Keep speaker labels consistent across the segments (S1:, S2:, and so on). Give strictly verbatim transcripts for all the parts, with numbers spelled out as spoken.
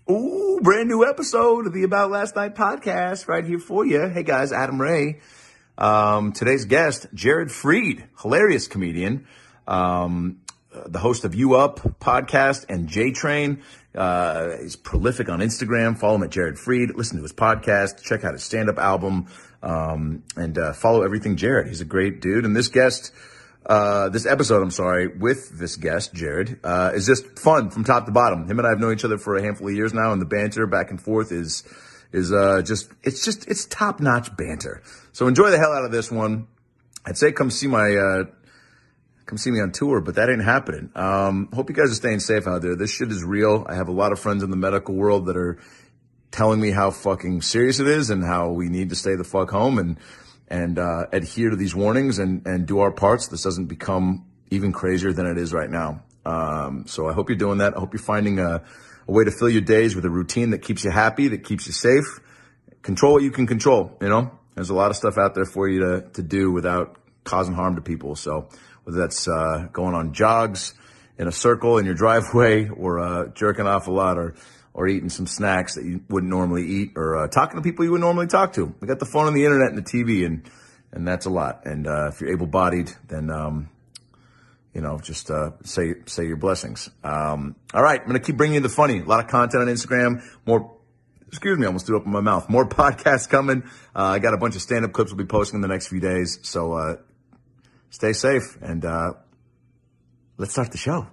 S1: Ooh, brand new episode of the About Last Night podcast right here for you. Hey guys, Adam Ray. Um, today's guest, Jared Freid, hilarious comedian, um, the host of You Up podcast and J Train. Uh, he's prolific on Instagram. Follow him at Jared Freid. Listen to his podcast. Check out his stand-up album. Um, and uh, follow everything Jared. He's a great dude. And this guest, uh, this episode, I'm sorry, with this guest, Jared, uh, is just fun from top to bottom. Him and I have known each other for a handful of years now, and the banter back and forth is is uh, just, it's just, it's top-notch banter. So enjoy the hell out of this one. I'd say come see my, uh, come see me on tour, but that ain't happening. Um, hope you guys are staying safe out there. This shit is real. I have a lot of friends in the medical world that are telling me how fucking serious it is and how we need to stay the fuck home and, and, uh, adhere to these warnings and, and do our parts. This doesn't become even crazier than it is right now. Um, so I hope you're doing that. I hope you're finding a, a way to fill your days with a routine that keeps you happy, that keeps you safe. Control what you can control, you know? There's a lot of stuff out there for you to, to do without causing harm to people. So whether that's uh, going on jogs in a circle in your driveway or uh, jerking off a lot or or eating some snacks that you wouldn't normally eat or uh, talking to people you would normally talk to. We got the phone and the internet and the T V, and and that's a lot. And uh, if you're able-bodied, then, um, you know, just uh, say say your blessings. Um, all right, I'm going to keep bringing you the funny. A lot of content on Instagram. More... Excuse me, I almost threw up in my mouth. More podcasts coming. Uh, I got a bunch of stand-up clips we'll be posting in the next few days. So uh, stay safe, and uh, let's start the show.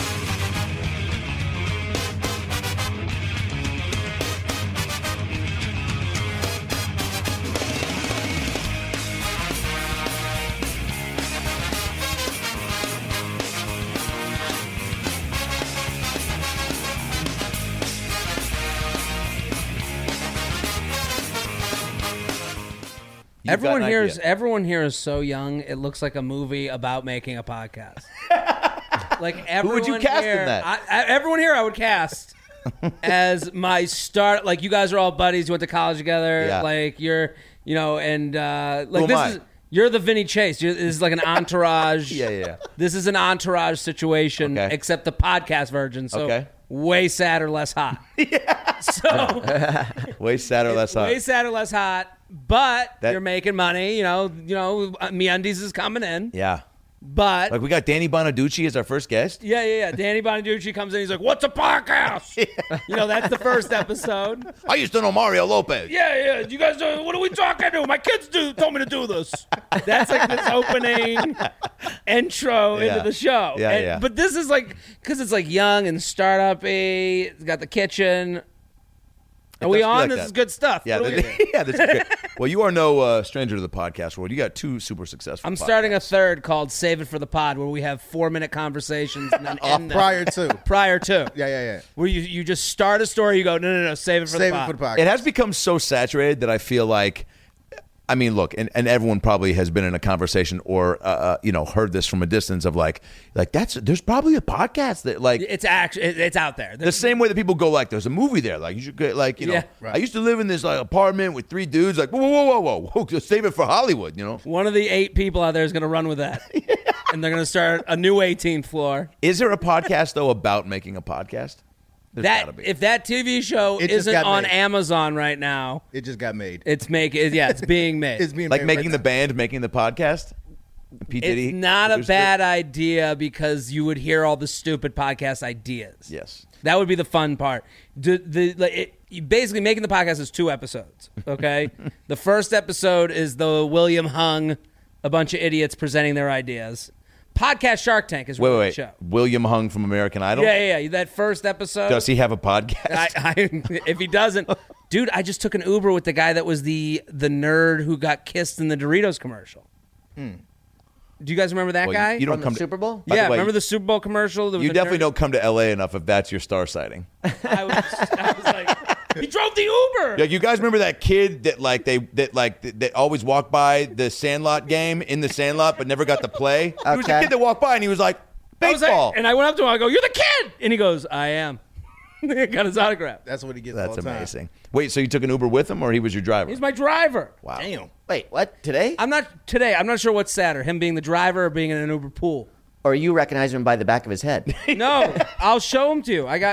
S2: You've everyone here is everyone here is so young. It looks like a movie about making a podcast. Like everyone
S3: Who would you cast
S2: here,
S3: in that?
S2: I, I, everyone here, I would cast as my start. Like you guys are all buddies. You went to college together.
S3: Yeah.
S2: Like you're, you know, and uh, like
S3: Who
S2: this
S3: am I?
S2: is you're the Vinny Chase. You're, this is like an entourage.
S3: Yeah, yeah, yeah.
S2: This is an entourage situation,
S3: Okay.
S2: except the podcast version. So
S3: Okay.
S2: way sadder, less hot. Yeah. So
S3: Way sadder, less hot.
S2: way sadder, less hot. But
S3: That-
S2: you're making money, you know. You know, MeUndies is coming in,
S3: Yeah.
S2: but
S3: Like we got Danny Bonaducci as our first guest.
S2: yeah, yeah, yeah. Danny Bonaducci comes in. He's like, "What's a podcast?" You know, that's the first episode.
S3: I used to know Mario Lopez.
S2: Yeah, yeah. You guys, do, what are we talking to? My kids do told me to do this. That's like this opening intro
S3: Yeah.
S2: into the show.
S3: Yeah,
S2: And-
S3: yeah.
S2: But this is like because it's like young and startup-y. It's got the kitchen. Are we
S3: does feel
S2: on?
S3: like
S2: this
S3: that.
S2: is good stuff.
S3: Yeah,
S2: What are we-
S3: th- yeah, this is great. Well, you are no uh, stranger to the podcast world. You got two super successful.
S2: I'm
S3: podcasts.
S2: starting a third called Save It for the Pod, where we have four minute conversations and then end them.
S4: Prior to.
S2: prior to.
S4: Yeah, yeah, yeah.
S2: Where you, you just start a story, you go, no, no, no, save it for
S4: Save
S2: the
S4: it
S2: pod.
S4: for the podcast.
S3: It has become so saturated that I feel like, I mean, look, and, and everyone probably has been in a conversation or uh, uh, you know heard this from a distance of like, like that's there's probably a podcast that like
S2: It's actually it, it's out there.
S3: the same way that people go like, there's a movie there, like you should get like you know,
S2: Yeah.
S4: Right.
S3: I used to live in this like apartment with three dudes, like whoa, whoa, whoa, whoa, whoa, just save it for Hollywood, you know.
S2: One of the eight people out there is going to run with that, and they're going to start a new eighteenth floor.
S3: Is there a podcast though about making a podcast? There's gotta
S2: That
S3: be.
S2: if that T V show
S4: It just
S2: isn't
S4: got
S2: on
S4: made.
S2: Amazon right now,
S4: It just got made.
S2: it's make it, yeah, it's being made.
S4: It's being
S3: like
S4: made
S3: making
S4: right
S3: the
S4: now.
S3: band, making the podcast. P. Diddy
S2: It's not a
S3: produced
S2: bad
S3: it?
S2: idea because you would hear all the stupid podcast ideas.
S3: Yes.
S2: That would be the fun part. The, the, like, it, you basically, making the podcast is two episodes, okay? The first episode is the William Hung, a bunch of idiots presenting their ideas. Podcast Shark Tank is
S3: Wait,
S2: really
S3: wait,
S2: the
S3: wait.
S2: show.
S3: William Hung from American Idol.
S2: Yeah, yeah, yeah. That first episode.
S3: Does he have a podcast?
S2: I, I, if he doesn't, dude, I just took an Uber with the guy that was the the nerd who got kissed in the Doritos commercial. Do you guys remember that
S3: Well,
S2: guy?
S3: you, you don't
S5: From
S3: come
S5: the
S3: to
S5: Super Bowl?
S3: By
S2: yeah,
S3: the way,
S2: remember the Super Bowl commercial? There was
S3: You
S2: a
S3: definitely
S2: nerd-
S3: don't come to L A enough if that's your star sighting.
S2: I was, I was like, he drove the Uber.
S3: Like you guys remember that kid that like they that like that, that always walked by the Sandlot game in the Sandlot but never got to play. He was a
S5: Okay.
S3: kid that walked by and he was like
S2: I was like-
S3: baseball.
S2: and I went up to him. I go, "You're the kid," and he goes, "I am." Got his autograph.
S4: That's what he gets all
S3: That's
S4: the time.
S3: amazing. Wait, so you took an Uber with him or he was your driver?
S2: He's my driver.
S3: Wow.
S4: Damn.
S5: Wait, what? Today?
S2: I'm not today. I'm not sure what's sadder, him being the driver or being in an Uber pool.
S5: Or you recognize him by the back of his head?
S2: No, I'll show him to you. I got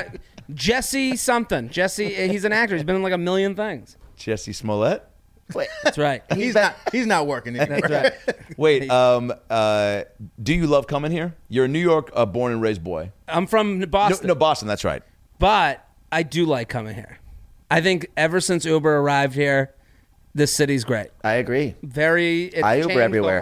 S2: Jesse something. Jesse, he's an actor. He's been in like a million things.
S3: Jesse Smollett.
S4: Wait,
S2: That's right.
S5: He's not. He's not working anymore.
S2: That's right.
S3: Wait, um, uh, do you love coming here? You're a New York uh, born and raised boy.
S2: I'm from Boston.
S3: No, no, Boston. That's right.
S2: But I do like coming here. I think ever since Uber arrived here, this city's great.
S4: I agree.
S2: Very, it
S4: I Uber
S2: changed
S4: everywhere.
S2: the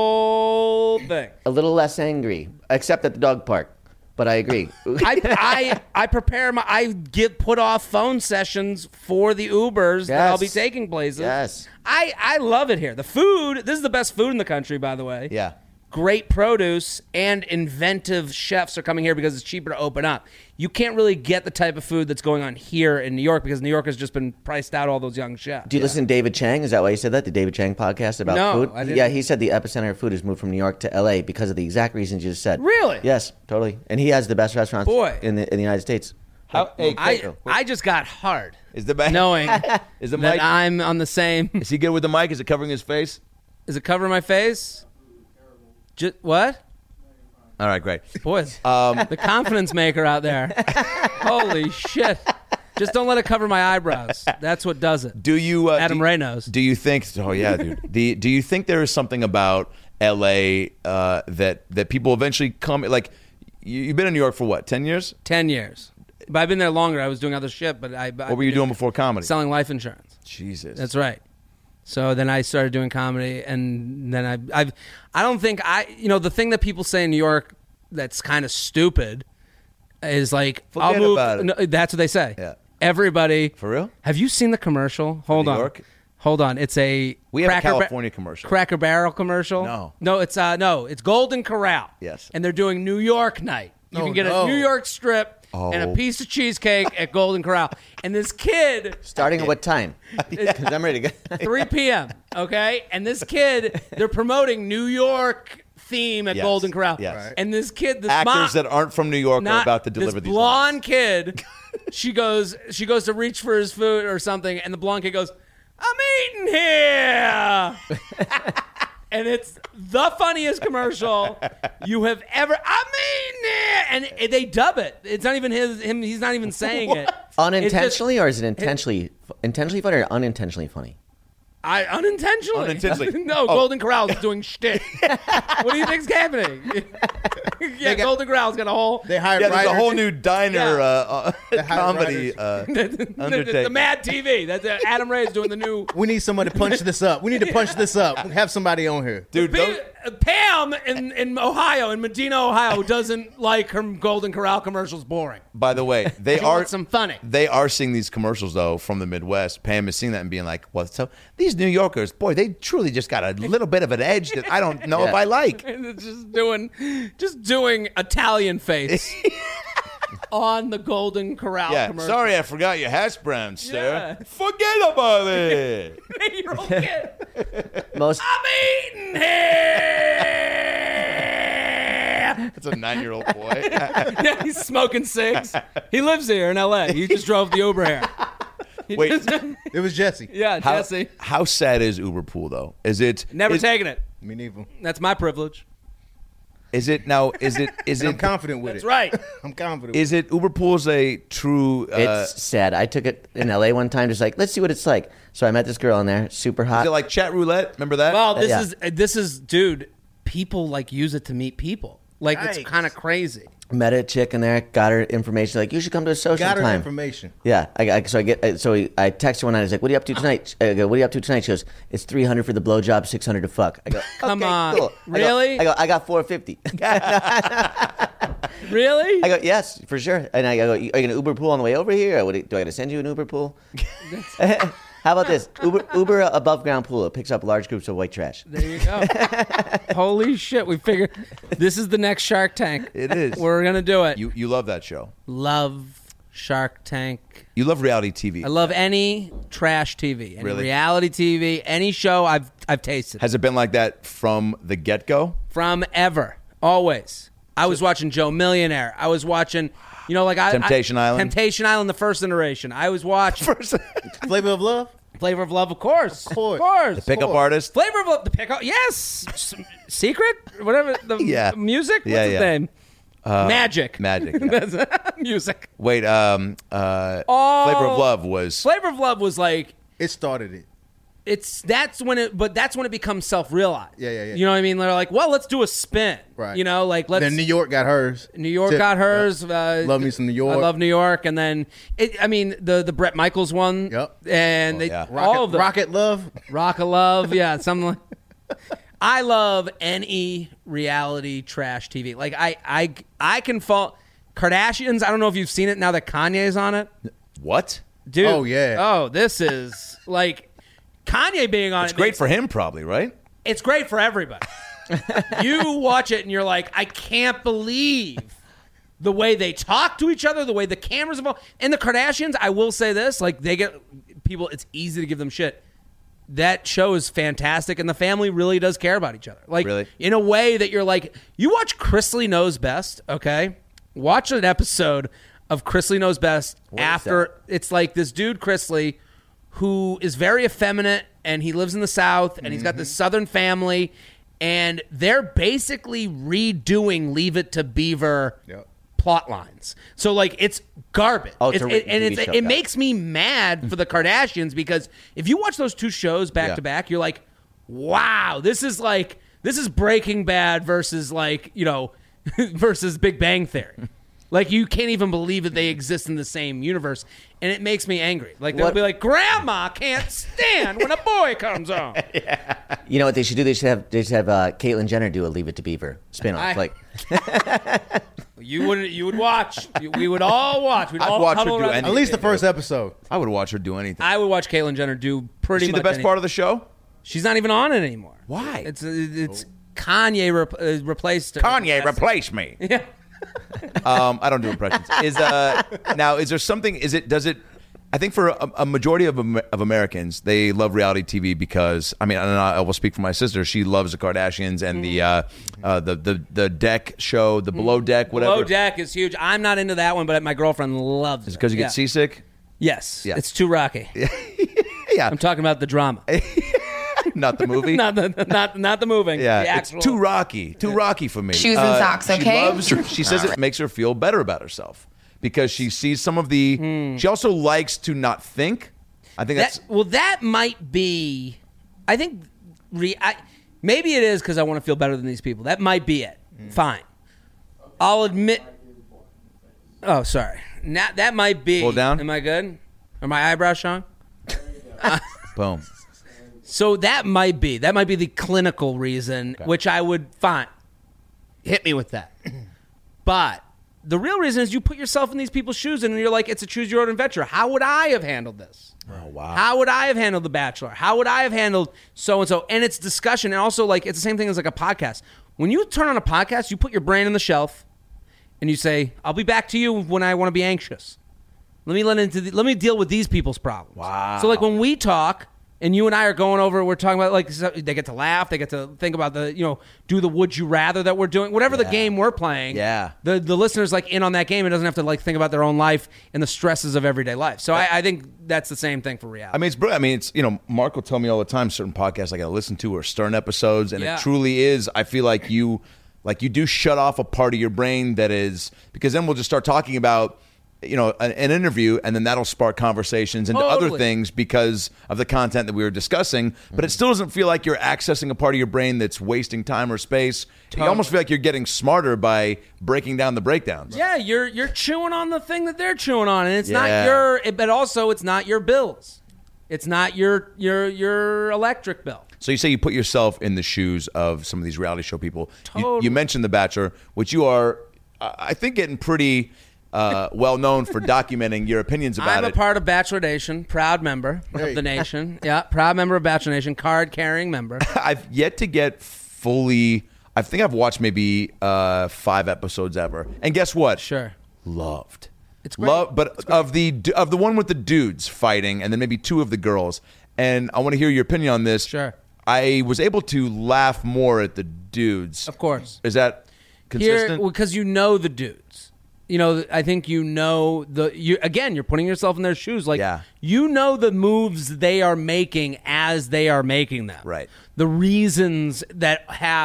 S2: whole thing.
S4: A little less angry, except at the dog park. But I agree.
S2: I, I I prepare my I give put off phone sessions for the Ubers that I'll be
S4: Yes.
S2: taking places.
S4: Yes.
S2: I I love it here. The food. This is the best food in the country, by the way.
S3: Yeah.
S2: Great produce and inventive chefs are coming here because it's cheaper to open up. You can't really get the type of food that's going on here in New York because New York has just been priced out all those young chefs.
S4: Do you listen to David Chang? Is that why you said that? The David Chang podcast about
S2: No,
S4: food?
S2: I didn't.
S4: Yeah, he said the epicenter of food has moved from New York to L A because of the exact reasons you just said.
S2: Really?
S4: Yes, totally. And he has the best restaurants
S2: Boy.
S4: in the in the United States.
S3: How, hey,
S2: I
S3: Coco,
S2: I just got hard
S3: is the mic?
S2: knowing
S3: Is the
S2: that
S3: mic?
S2: I'm on the same.
S3: Is he good with the mic? Is it covering his face?
S2: Is it covering my face? Just, what?
S3: All right, great.
S2: Boys,
S3: Um,
S2: the confidence maker out there. Holy shit. Just don't let it cover my eyebrows. That's what does it.
S3: Do you, uh,
S2: Adam
S3: do,
S2: Ray knows.
S3: Do you think? Oh yeah, dude. the, do you think there is something about L A uh, that that people eventually come? Like, you, you've been in New York for what? Ten years?
S2: Ten years. But I've been there longer. I was doing other shit, but I.
S3: What were you doing before comedy?
S2: Selling life insurance.
S3: Jesus.
S2: That's right. So then I started doing comedy, and then I, I've, I don't think I, you know, the thing that people say in New York that's kind of stupid is like,
S3: Forget
S2: I'll move.
S3: about it.
S2: No, that's what they say.
S3: Yeah.
S2: Everybody.
S3: For real?
S2: Have you seen the commercial? Hold
S3: New
S2: on.
S3: York?
S2: Hold on. It's a
S3: We have a
S2: Cracker Ba-
S3: California commercial.
S2: Cracker Barrel commercial.
S3: No.
S2: No, it's uh no, it's Golden Corral.
S3: Yes.
S2: And they're doing New York night. You
S5: Oh,
S2: can get
S5: no.
S2: a New York strip and a
S3: Oh.
S2: piece of cheesecake at Golden Corral. And this kid
S4: Starting at what time? Because I'm ready to go.
S2: three p.m. Okay, and this kid, they're promoting New York theme at
S3: Yes,
S2: Golden Corral.
S3: yes. Right.
S2: And this kid, this
S3: Actors
S2: mom,
S3: that aren't from New York are
S2: not
S3: about to deliver
S2: this
S3: these
S2: blonde
S3: lines.
S2: kid. She goes, she goes to reach for his food or something, and the blonde kid goes, "I'm eating here." And it's the funniest commercial you have ever. I'm eating it, and they dub it. It's not even his. Him. He's not even saying it. It's just-
S4: Unintentionally, or is it intentionally intentionally funny or unintentionally funny?
S2: I unintentionally.
S3: Unintentionally.
S2: no,
S3: Oh.
S2: Golden Corral's doing shit. What do you think's happening? yeah,
S5: got-
S2: Golden Corral's got a whole.
S5: They hired
S3: Yeah, there's a
S5: writers.
S3: whole new diner
S2: Yeah.
S3: uh, uh,
S5: hired
S3: comedy
S5: writers.
S3: uh,
S2: the, the,
S3: undertaking.
S2: the Mad T V. That's uh, Adam Ray is doing the new.
S5: We need someone to punch this up. We need to punch this up. Have somebody on here.
S3: Dude,
S2: P-
S3: those-
S2: uh, Pam in, in Ohio, in Medina, Ohio, doesn't like her Golden Corral commercials boring.
S3: by the way, they
S2: She
S3: are
S2: wants some funny.
S3: They are seeing these commercials though from the Midwest. Pam is seeing that and being like, "Well, so these New Yorkers, boy, they truly just got a little bit of an edge that I don't know if
S4: Yeah.
S3: I like."
S2: And it's just doing, just doing Italian face on the Golden Corral
S3: Yeah,
S2: commercial.
S3: sorry, I forgot your hash browns, sir.
S2: Yeah.
S3: Forget about it.
S2: Eight-year-old kid.
S4: Most
S2: I'm eating here.
S3: That's a nine-year-old boy.
S2: Yeah, he's smoking cigs. He lives here in L A. He just drove the Uber here. He
S3: Wait.
S2: just-
S5: It was Jesse.
S2: yeah,
S3: How,
S2: Jesse.
S3: how sad is Uber Pool though? Is it
S2: Never
S3: is,
S2: taken it.
S5: Me neither.
S2: That's my privilege.
S3: Is it now? Is it? Is
S5: And I'm
S3: it?
S5: confident with
S2: That's
S5: it.
S2: right.
S5: I'm confident.
S3: Is it Uber Pool's a true? Uh,
S4: it's sad. I took it in L A one time, just like let's see what it's like. So I met this girl in there, super hot.
S3: is it like chat roulette? Remember that?
S2: Well, this
S4: Yeah.
S2: is this is dude. People like use it to meet people. Like it's
S5: Yikes.
S2: kind of crazy.
S4: Met a chick in there, got her information. Like you should come to a social
S5: Got her
S4: time.
S5: information.
S4: Yeah, I, I, so I get so I text her one night. I was like, "What are you up to tonight?" I go, "What are you up to tonight?" She goes, "It's three hundred for the blowjob, six hundred to fuck." I go,
S2: Come
S4: "Okay,
S2: on.
S4: cool." I go-
S2: Really?
S4: I go, "I got four fifty."
S2: Really?
S4: I go, "Yes, for sure." And I go, "Are you gonna Uber Pool on the way over here? Or what, do I got to send you an Uber Pool?" How about this? Uber Uber above ground pool. It picks up large groups of white trash.
S2: There you go. Holy shit! We figured this is the next Shark Tank.
S3: It is.
S2: We're gonna do it.
S3: You you love that show.
S2: Love Shark Tank.
S3: You love reality T V.
S2: I love any trash T V, any
S3: Really?
S2: reality T V, any show I've I've tasted
S3: Has it been like that from the get go?
S2: from ever, always. I was watching Joe Millionaire. I was watching, you know, like I,
S3: Temptation
S2: I,
S3: Island?
S2: Temptation Island, the first iteration. I was watching
S5: Flavor of Love?
S2: Flavor of Love, of course, of
S5: course.
S2: course.
S3: Pickup
S5: Cool.
S3: artist.
S2: Flavor of Love, the pickup, yes. S- Secret, whatever the
S3: Yeah.
S2: music. What's
S3: Yeah,
S2: his
S3: yeah.
S2: name? Magic.
S3: Magic. Yeah.
S2: Music.
S3: Wait, um, uh,
S2: Oh.
S3: Flavor of Love was.
S2: Flavor of Love was like,
S5: It started it.
S2: it's that's when it, but that's when it becomes self-realized.
S5: Yeah, yeah, yeah.
S2: You know what I mean? They're like, well, let's do a spin.
S5: Right.
S2: You know, like let's.
S5: Then New York got hers.
S2: New York
S5: Tip.
S2: got hers.
S5: Yep.
S2: Uh,
S5: Love me some New York.
S2: I love New York, and then it, I mean the the Bret Michaels one.
S5: Yep.
S2: And
S3: Oh,
S2: they
S3: yeah.
S5: Rocket,
S2: all of them.
S5: Rocket Love.
S2: Rock of Love, yeah, something like. I love any reality trash T V. Like I, I, I can fall. Kardashians. I don't know if you've seen it now that Kanye's on it,
S3: What?
S2: dude.
S5: Oh, yeah.
S2: Oh, this is like Kanye being on
S3: It's
S2: it.
S3: great
S2: makes-
S3: for him, probably, right?
S2: It's great for everybody. You watch it and you're like, I can't believe the way they talk to each other, the way the cameras involved. And the Kardashians, I will say this, like they get people. It's easy to give them shit. That show is fantastic, and the family really does care about each other. Like,
S3: Really?
S2: in a way that you're like, you watch Chrisley Knows Best, okay? Watch an episode of Chrisley Knows Best
S4: What is
S2: after
S4: that?
S2: it's like this dude Chrisley who is very effeminate, and he lives in the South, and he's got this Southern family, and they're basically redoing Leave It to Beaver
S5: Yep.
S2: plot lines. So like it's garbage.
S4: Oh, it's a
S2: it, and
S4: T V
S2: it's,
S4: show,
S2: it
S4: got
S2: makes me mad for the Kardashians because if you watch those two shows back
S3: Yeah.
S2: to back, you're like, wow, this is like this is Breaking Bad versus like, you know, versus Big Bang Theory. Like you can't even believe that they exist in the same universe, and it makes me angry. Like they'll
S4: What-
S2: be like, "Grandma can't stand when a boy comes home."
S4: You know what they should do? They should have they should have uh, Caitlyn Jenner do a Leave It to Beaver spin-off.
S2: I-
S4: Like
S2: You would you would watch. You- We would all watch. We'd
S3: I'd
S2: all
S3: watch her
S2: huddle
S3: do
S2: around
S3: anything.
S5: At least the first episode.
S3: I would watch her do anything.
S2: I would watch Caitlyn Jenner do pretty
S3: Is she
S2: much
S3: the best
S2: anything.
S3: part of the show?
S2: She's not even on it anymore.
S3: Why?
S2: It's it's Kanye rep- uh, replaced her.
S3: Kanye, replace me.
S2: Yeah.
S3: Um, I don't do impressions. Is uh now is there something? Is it? Does it? I think for a, a majority of Am- of Americans, they love reality T V because I mean, and I will speak for my sister. She loves the Kardashians and the uh, uh, the the the Deck show, the Below Deck, whatever.
S2: Below Deck is huge. I'm not into that one, but my girlfriend loves it.
S3: Is it because you
S2: Yeah.
S3: get seasick?
S2: Yes.
S3: Yeah.
S2: It's too rocky.
S3: Yeah,
S2: I'm talking about the drama.
S3: not the movie.
S2: not the not not the moving.
S3: Yeah,
S2: the actual.
S3: it's too rocky, too rocky for me. Uh,
S6: Shoes and socks,
S3: She
S6: okay?
S3: loves her, she says it makes her feel better about herself because she sees some of the.
S2: Hmm.
S3: She also likes to not think. I think that's
S2: That, well, that might be. I think. Re, I, maybe it is because I want to feel better than these people. That might be it. Fine. I'll admit. Oh, sorry. Now, that might be.
S3: Pull down.
S2: Am I good? Are my eyebrows showing?
S3: boom.
S2: So that might be that might be the clinical reason, which I would fine. Hit me with that. But the real reason is you put yourself in these people's shoes and you're like, it's a choose your own adventure. How would I have handled this?
S3: Oh wow.
S2: How would I have handled The Bachelor? How would I have handled so and so? And it's discussion, and also like it's the same thing as like a podcast. When you turn on a podcast, you put your brain on the shelf, and you say, "I'll be back to you when I want to be anxious. Let me let into the, let me deal with these people's problems."
S3: Wow.
S2: So like when we talk, and you and I are going over, we're talking about like so- they get to laugh, they get to think about the you know do the would you rather that we're doing, whatever the game we're playing.
S3: Yeah.
S2: The the listener's like in on that game and doesn't have to like think about their own life and the stresses of everyday life. So I, I think that's the same thing for reality.
S3: I mean, it's brilliant. I mean, it's you know, Mark will tell me all the time certain podcasts I got to listen to or Stern episodes, and
S2: Yeah.
S3: it truly is. I feel like you, like you do shut off a part of your brain that is because then we'll just start talking about, you know, an, an interview, and then that'll spark conversations into other
S2: Totally.
S3: things because of the content that we were discussing. But it still doesn't feel like you're accessing a part of your brain that's wasting time or space. You almost feel like you're getting smarter by breaking down the breakdowns.
S2: Yeah, you're you're chewing on the thing that they're chewing on, and it's
S3: Yeah.
S2: not your. it- But also, it's not your bills. It's not your your your electric bill.
S3: So you say you put yourself in the shoes of some of these reality show people. You,
S2: Totally.
S3: you mentioned The Bachelor, which you are, I I think, getting pretty uh, well known for documenting your opinions about
S2: I'm a
S3: it.
S2: part of Bachelor Nation, proud member of the nation. Yeah, proud member of Bachelor Nation, card carrying member.
S3: I've yet to get fully. I think I've watched maybe uh, five episodes ever, and guess what?
S2: Sure,
S3: Loved.
S2: it's great.
S3: Love, but of the of the one with the dudes fighting, and then maybe two of the girls. And I want to hear your opinion on this.
S2: Sure.
S3: I was able to laugh more at the dudes.
S2: Of course.
S3: Is that consistent?
S2: Here, because you know the dudes. You know, I think you know the. You again, you're putting yourself in their shoes. Like,
S3: Yeah.
S2: you know the moves they are making as they are making them.
S3: Right.
S2: The reasons that have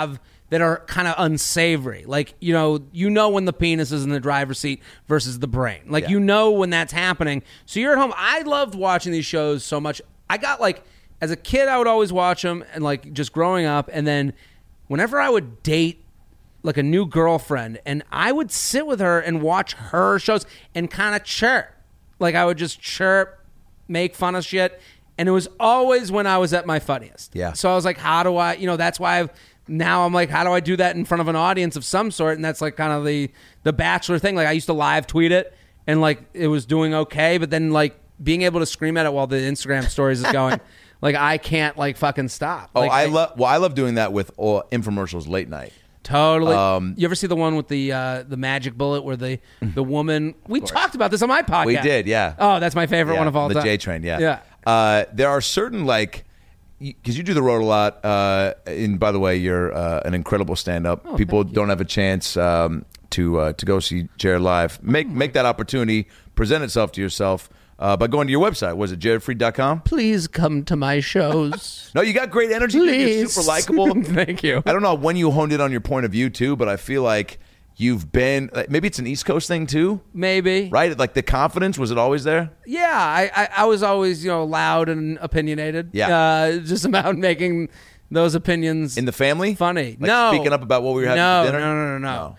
S2: that are kind of unsavory. Like, you know, you know when the penis is in the driver's seat versus the brain. Like,
S3: Yeah.
S2: you know when that's happening. So you're at home. I loved watching these shows so much. I got, like, as a kid, I would always watch them, and, like, just growing up. And then whenever I would date, like, a new girlfriend, and I would sit with her and watch her shows and kind of chirp. Like, I would just chirp, make fun of shit. And it was always when I was at my funniest.
S3: Yeah.
S2: So I was like, how do I, you know, that's why I've, now I'm like, how do I do that in front of an audience of some sort? And that's like kind of the the Bachelor thing. Like I used to live tweet it and like it was doing okay, but then like being able to scream at it while the Instagram stories is going, like I can't like fucking stop.
S3: Oh,
S2: Like,
S3: I love. Well, I love doing that with all infomercials late night.
S2: Totally.
S3: Um,
S2: you ever see the one with the uh, the magic bullet where the the woman? We talked about this on my podcast.
S3: We did, yeah.
S2: Oh, that's my favorite
S3: Yeah,
S2: one of all
S3: the
S2: time.
S3: J Train, yeah.
S2: Yeah.
S3: Uh, there are certain like because you do the road a lot. Uh, and by the way, you're uh, an incredible stand-up.
S2: Oh,
S3: People
S2: thank you.
S3: don't have a chance um, to uh, to go see Jared live. Make make that opportunity. Present itself to yourself uh, by going to your website. Was it jared freed dot com?
S2: Please come to my shows.
S3: No, you got great energy. You're
S2: Please.
S3: super likable.
S2: Thank you.
S3: I don't know when you honed in on your point of view too, but I feel like you've been like, maybe it's an East Coast thing too,
S2: Maybe.
S3: right? Like the confidence, was it always there?
S2: Yeah, I, I, I was always, you know, loud and opinionated.
S3: Yeah.
S2: Uh, just about making those opinions
S3: In the family?
S2: funny.
S3: Like
S2: no.
S3: speaking up about what we were having
S2: no,
S3: for dinner?
S2: No, no, no, no,
S3: No.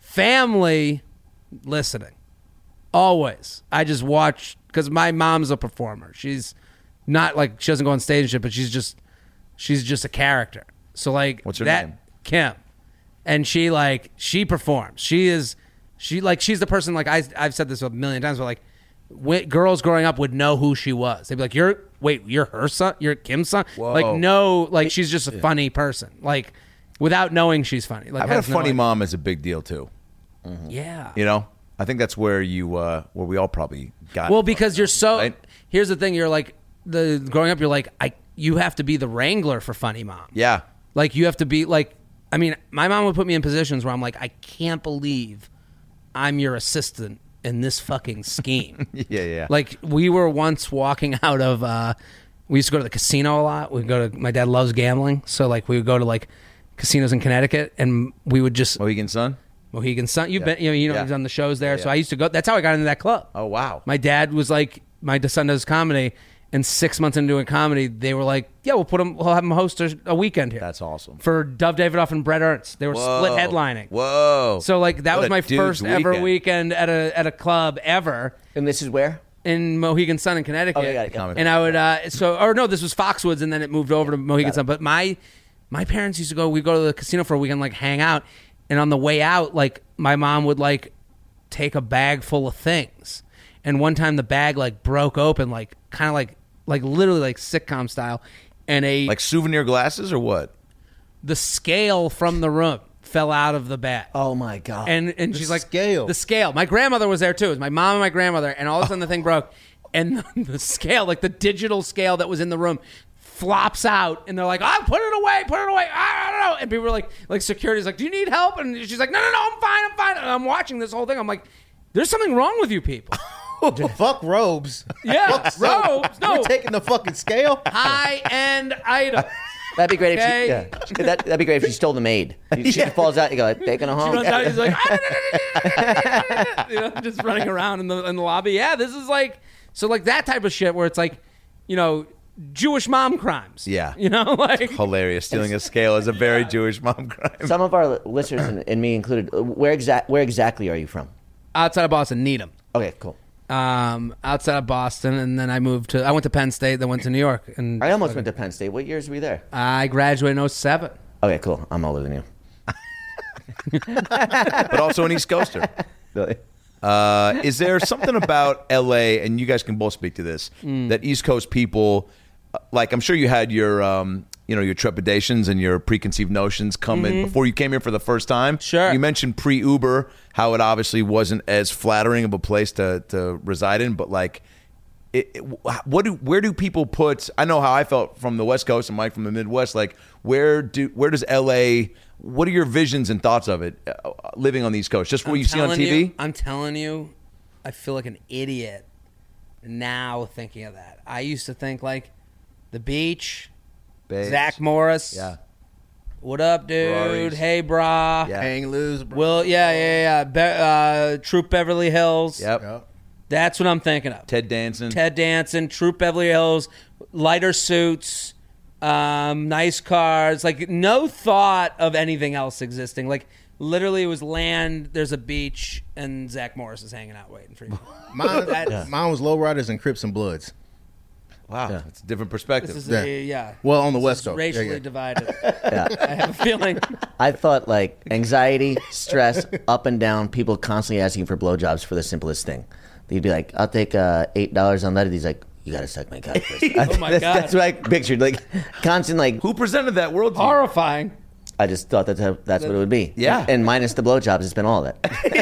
S2: Family listening. Always. I just watch, because my mom's a performer. She's not like, she doesn't go on stage and shit, but she's just, she's just a character. So like,
S3: What's her
S2: that,
S3: name?
S2: Kim. And she like, she performs. She is, she like, she's the person, like I, I've said this a million times, but like, wi- girls growing up would know who she was. They'd be like, "You're wait, you're her son, you're Kim's son."
S3: Whoa.
S2: Like, no, like she's just a funny person. Like, without knowing she's funny. Like,
S3: Having a
S2: has no
S3: funny
S2: idea.
S3: mom is a big deal too.
S2: Yeah.
S3: You know, I think that's where you uh, where we all probably got.
S2: Well, because you're so.
S3: Right?
S2: Here's the thing: you're like the growing up. You're like, I. You have to be the wrangler for funny mom.
S3: yeah,
S2: Like you have to be like. I mean, my mom would put me in positions where I'm like, I can't believe I'm your assistant in this fucking scheme.
S3: yeah, yeah.
S2: Like we were once walking out of uh we used to go to the casino a lot. We'd go to my dad loves gambling, so like we would go to like casinos in Connecticut and we would just
S3: Mohegan Sun.
S2: Mohegan Sun. You've
S3: Yeah.
S2: been you know, you know
S3: Yeah.
S2: you've done the shows there.
S3: Yeah,
S2: So
S3: yeah.
S2: I used to go, that's how I got into that club.
S3: Oh wow.
S2: My dad was like, my son does comedy, and six months into doing comedy, they were like, yeah, we'll put him we'll have him host a, a weekend here.
S3: That's awesome.
S2: For Dove Davidoff and Brett Ernst. They were
S3: Whoa.
S2: split headlining.
S3: Whoa.
S2: So like that
S3: What
S2: was
S3: a
S2: my
S3: dude's
S2: first ever
S3: weekend.
S2: weekend at a at a club ever.
S4: And this is where?
S2: In Mohegan Sun in Connecticut.
S4: Okay, got it, got
S3: it.
S2: And I would uh so or no, this was Foxwoods and then it moved over to Mohegan Sun. But my my parents used to go, we'd go to the casino for a weekend, like hang out, and on the way out, like my mom would like take a bag full of things. And one time the bag like broke open, like kind of like like literally like sitcom style, and a
S3: Like souvenir glasses or what?
S2: the scale from the room fell out of the bag.
S4: Oh my god.
S2: And and she's like,
S5: scale.
S2: the scale. My grandmother was there too. It was my mom and my grandmother, and all of a sudden the thing broke, and the, the scale, like the digital scale that was in the room, flops out, and they're like, "Oh, put it away, put it away." I don't know. And people were like, like security's like, "Do you need help?" And she's like, "No, no, no, I'm fine, I'm fine." And I'm watching this whole thing. I'm like, "There's something wrong with you people."
S5: Fuck robes.
S2: Yeah, robes. No,
S5: We're taking the fucking scale.
S2: high end item.
S4: That'd be great
S2: Okay.
S4: if she. Yeah. That, that'd be great if she stole the maid. She, she falls out. You go, taking her
S2: She
S4: home.
S2: runs out. He's like, you know, just running around in the in the lobby. Yeah, this is like so like that type of shit where it's like, you know, Jewish mom crimes.
S3: Yeah.
S2: you know, like
S3: Hilarious. Stealing a scale is a very Jewish mom crime.
S4: Some of our listeners and, and me included. uh, Where exact? Where exactly are you from?
S2: outside of Boston, Needham.
S4: Okay, cool.
S2: Um, outside of Boston, and then I moved to. I went to Penn State, then went to New York, and
S4: I almost went to Penn State. What years were you there?
S2: I graduated in oh seven.
S4: Okay, cool. I'm older than you.
S3: But also an East Coaster.
S4: Really?
S3: Uh, is there something about L A, and you guys can both speak to this,
S2: Mm.
S3: that East Coast people, uh, like I'm sure you had your, um, you know, your trepidations and your preconceived notions come in before you came here for the first time.
S2: Mm-hmm. Sure.
S3: You mentioned pre-Uber, how it obviously wasn't as flattering of a place to, to reside in, but like, it, it, what do where do people put? I know how I felt from the West Coast and Mike from the Midwest. Like, where do where does L A? What are your visions and thoughts of it uh, living on the East Coast? Just what
S2: I'm
S3: you see on
S2: telling
S3: T V.
S2: you- I'm telling you, I feel like an idiot now thinking of that. I used to think like the beach,
S3: Babes.
S2: Zach Morris,
S3: Yeah.
S2: What up, dude?
S3: Ferraris.
S2: Hey, brah.
S3: Yeah.
S5: Hang loose, bro.
S2: Will, yeah, yeah, yeah. Be- uh, Troop Beverly Hills.
S3: Yep.
S5: Yep.
S2: That's what I'm thinking of.
S3: Ted Danson.
S2: Ted Danson, Troop Beverly Hills, lighter suits, um, nice cars. Like, no thought of anything else existing. Like, literally, it was land, there's a beach, and Zach Morris is hanging out waiting for you.
S5: Mine,
S2: That's-
S5: mine was Lowriders and Crips and Bloods.
S3: Wow,
S4: Yeah.
S3: that's a different perspective.
S2: This is
S5: Yeah.
S2: a, yeah.
S5: Well, on the
S2: This
S5: West
S2: is
S5: Coast.
S2: racially
S5: Yeah, yeah.
S2: divided.
S4: Yeah.
S2: I have a feeling.
S4: I thought like anxiety, stress, up and down, people constantly asking for blowjobs for the simplest thing. You'd be like, I'll take uh, eight dollars unleaded. He's like, you got to suck my cock first.
S2: Oh, my
S4: that's,
S2: God.
S4: That's what I pictured. Like, constant, like,
S3: Who presented that world to you?
S2: Horrifying.
S4: I just thought that that's what it would be.
S3: Yeah.
S4: And minus the blowjobs, it's been all that.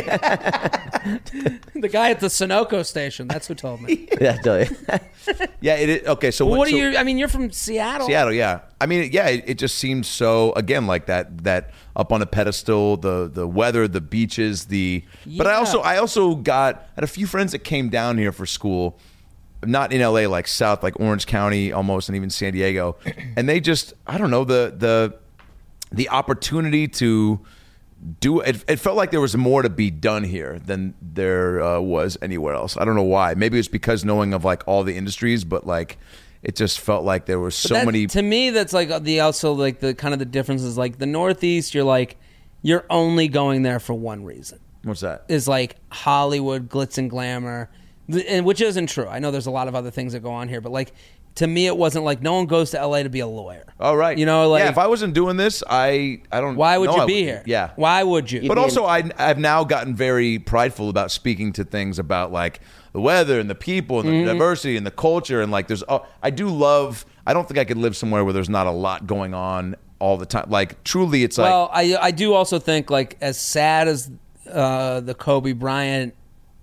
S2: The guy at the Sunoco station. That's who told me.
S4: Yeah, I tell you.
S3: Yeah, it is. Okay, so
S2: Well, what
S3: so-
S2: are you? I mean, you're from Seattle.
S3: Seattle, yeah. I mean, yeah, it, it just seems so again like that that up on a pedestal, the the weather, the beaches, the. But I
S2: Yeah.
S3: also I also got I had a few friends that came down here for school, not in L A, like South, like Orange County, almost, and even San Diego, and they just I don't know the the the opportunity to. Do it, it felt like there was more to be done here than there uh, was anywhere else. I don't know why. Maybe it's because knowing of like all the industries, but like it just felt like there was so
S2: That-
S3: many.
S2: To me, that's like the also like the kind of the difference is like the Northeast. You're like you're only going there for one reason.
S3: What's that?
S2: Is like Hollywood glitz and glamour, th- and which isn't true. I know there's a lot of other things that go on here, but like to me, it wasn't like no one goes to L A to be a lawyer.
S3: Oh right.
S2: You know, like
S3: yeah. If I wasn't doing this, I I don't.
S2: why would
S3: know
S2: you
S3: I
S2: be
S3: would-
S2: here?
S3: Yeah.
S2: Why would you?
S3: But
S4: mean-
S3: also, I I've now gotten very prideful about speaking to things about like the weather and the people and the
S2: Mm-hmm.
S3: diversity and the culture and like there's. Oh, I do love. I don't think I could live somewhere where there's not a lot going on all the time. Like truly, it's like.
S2: Well, I I do also think like as sad as uh, the Kobe Bryant,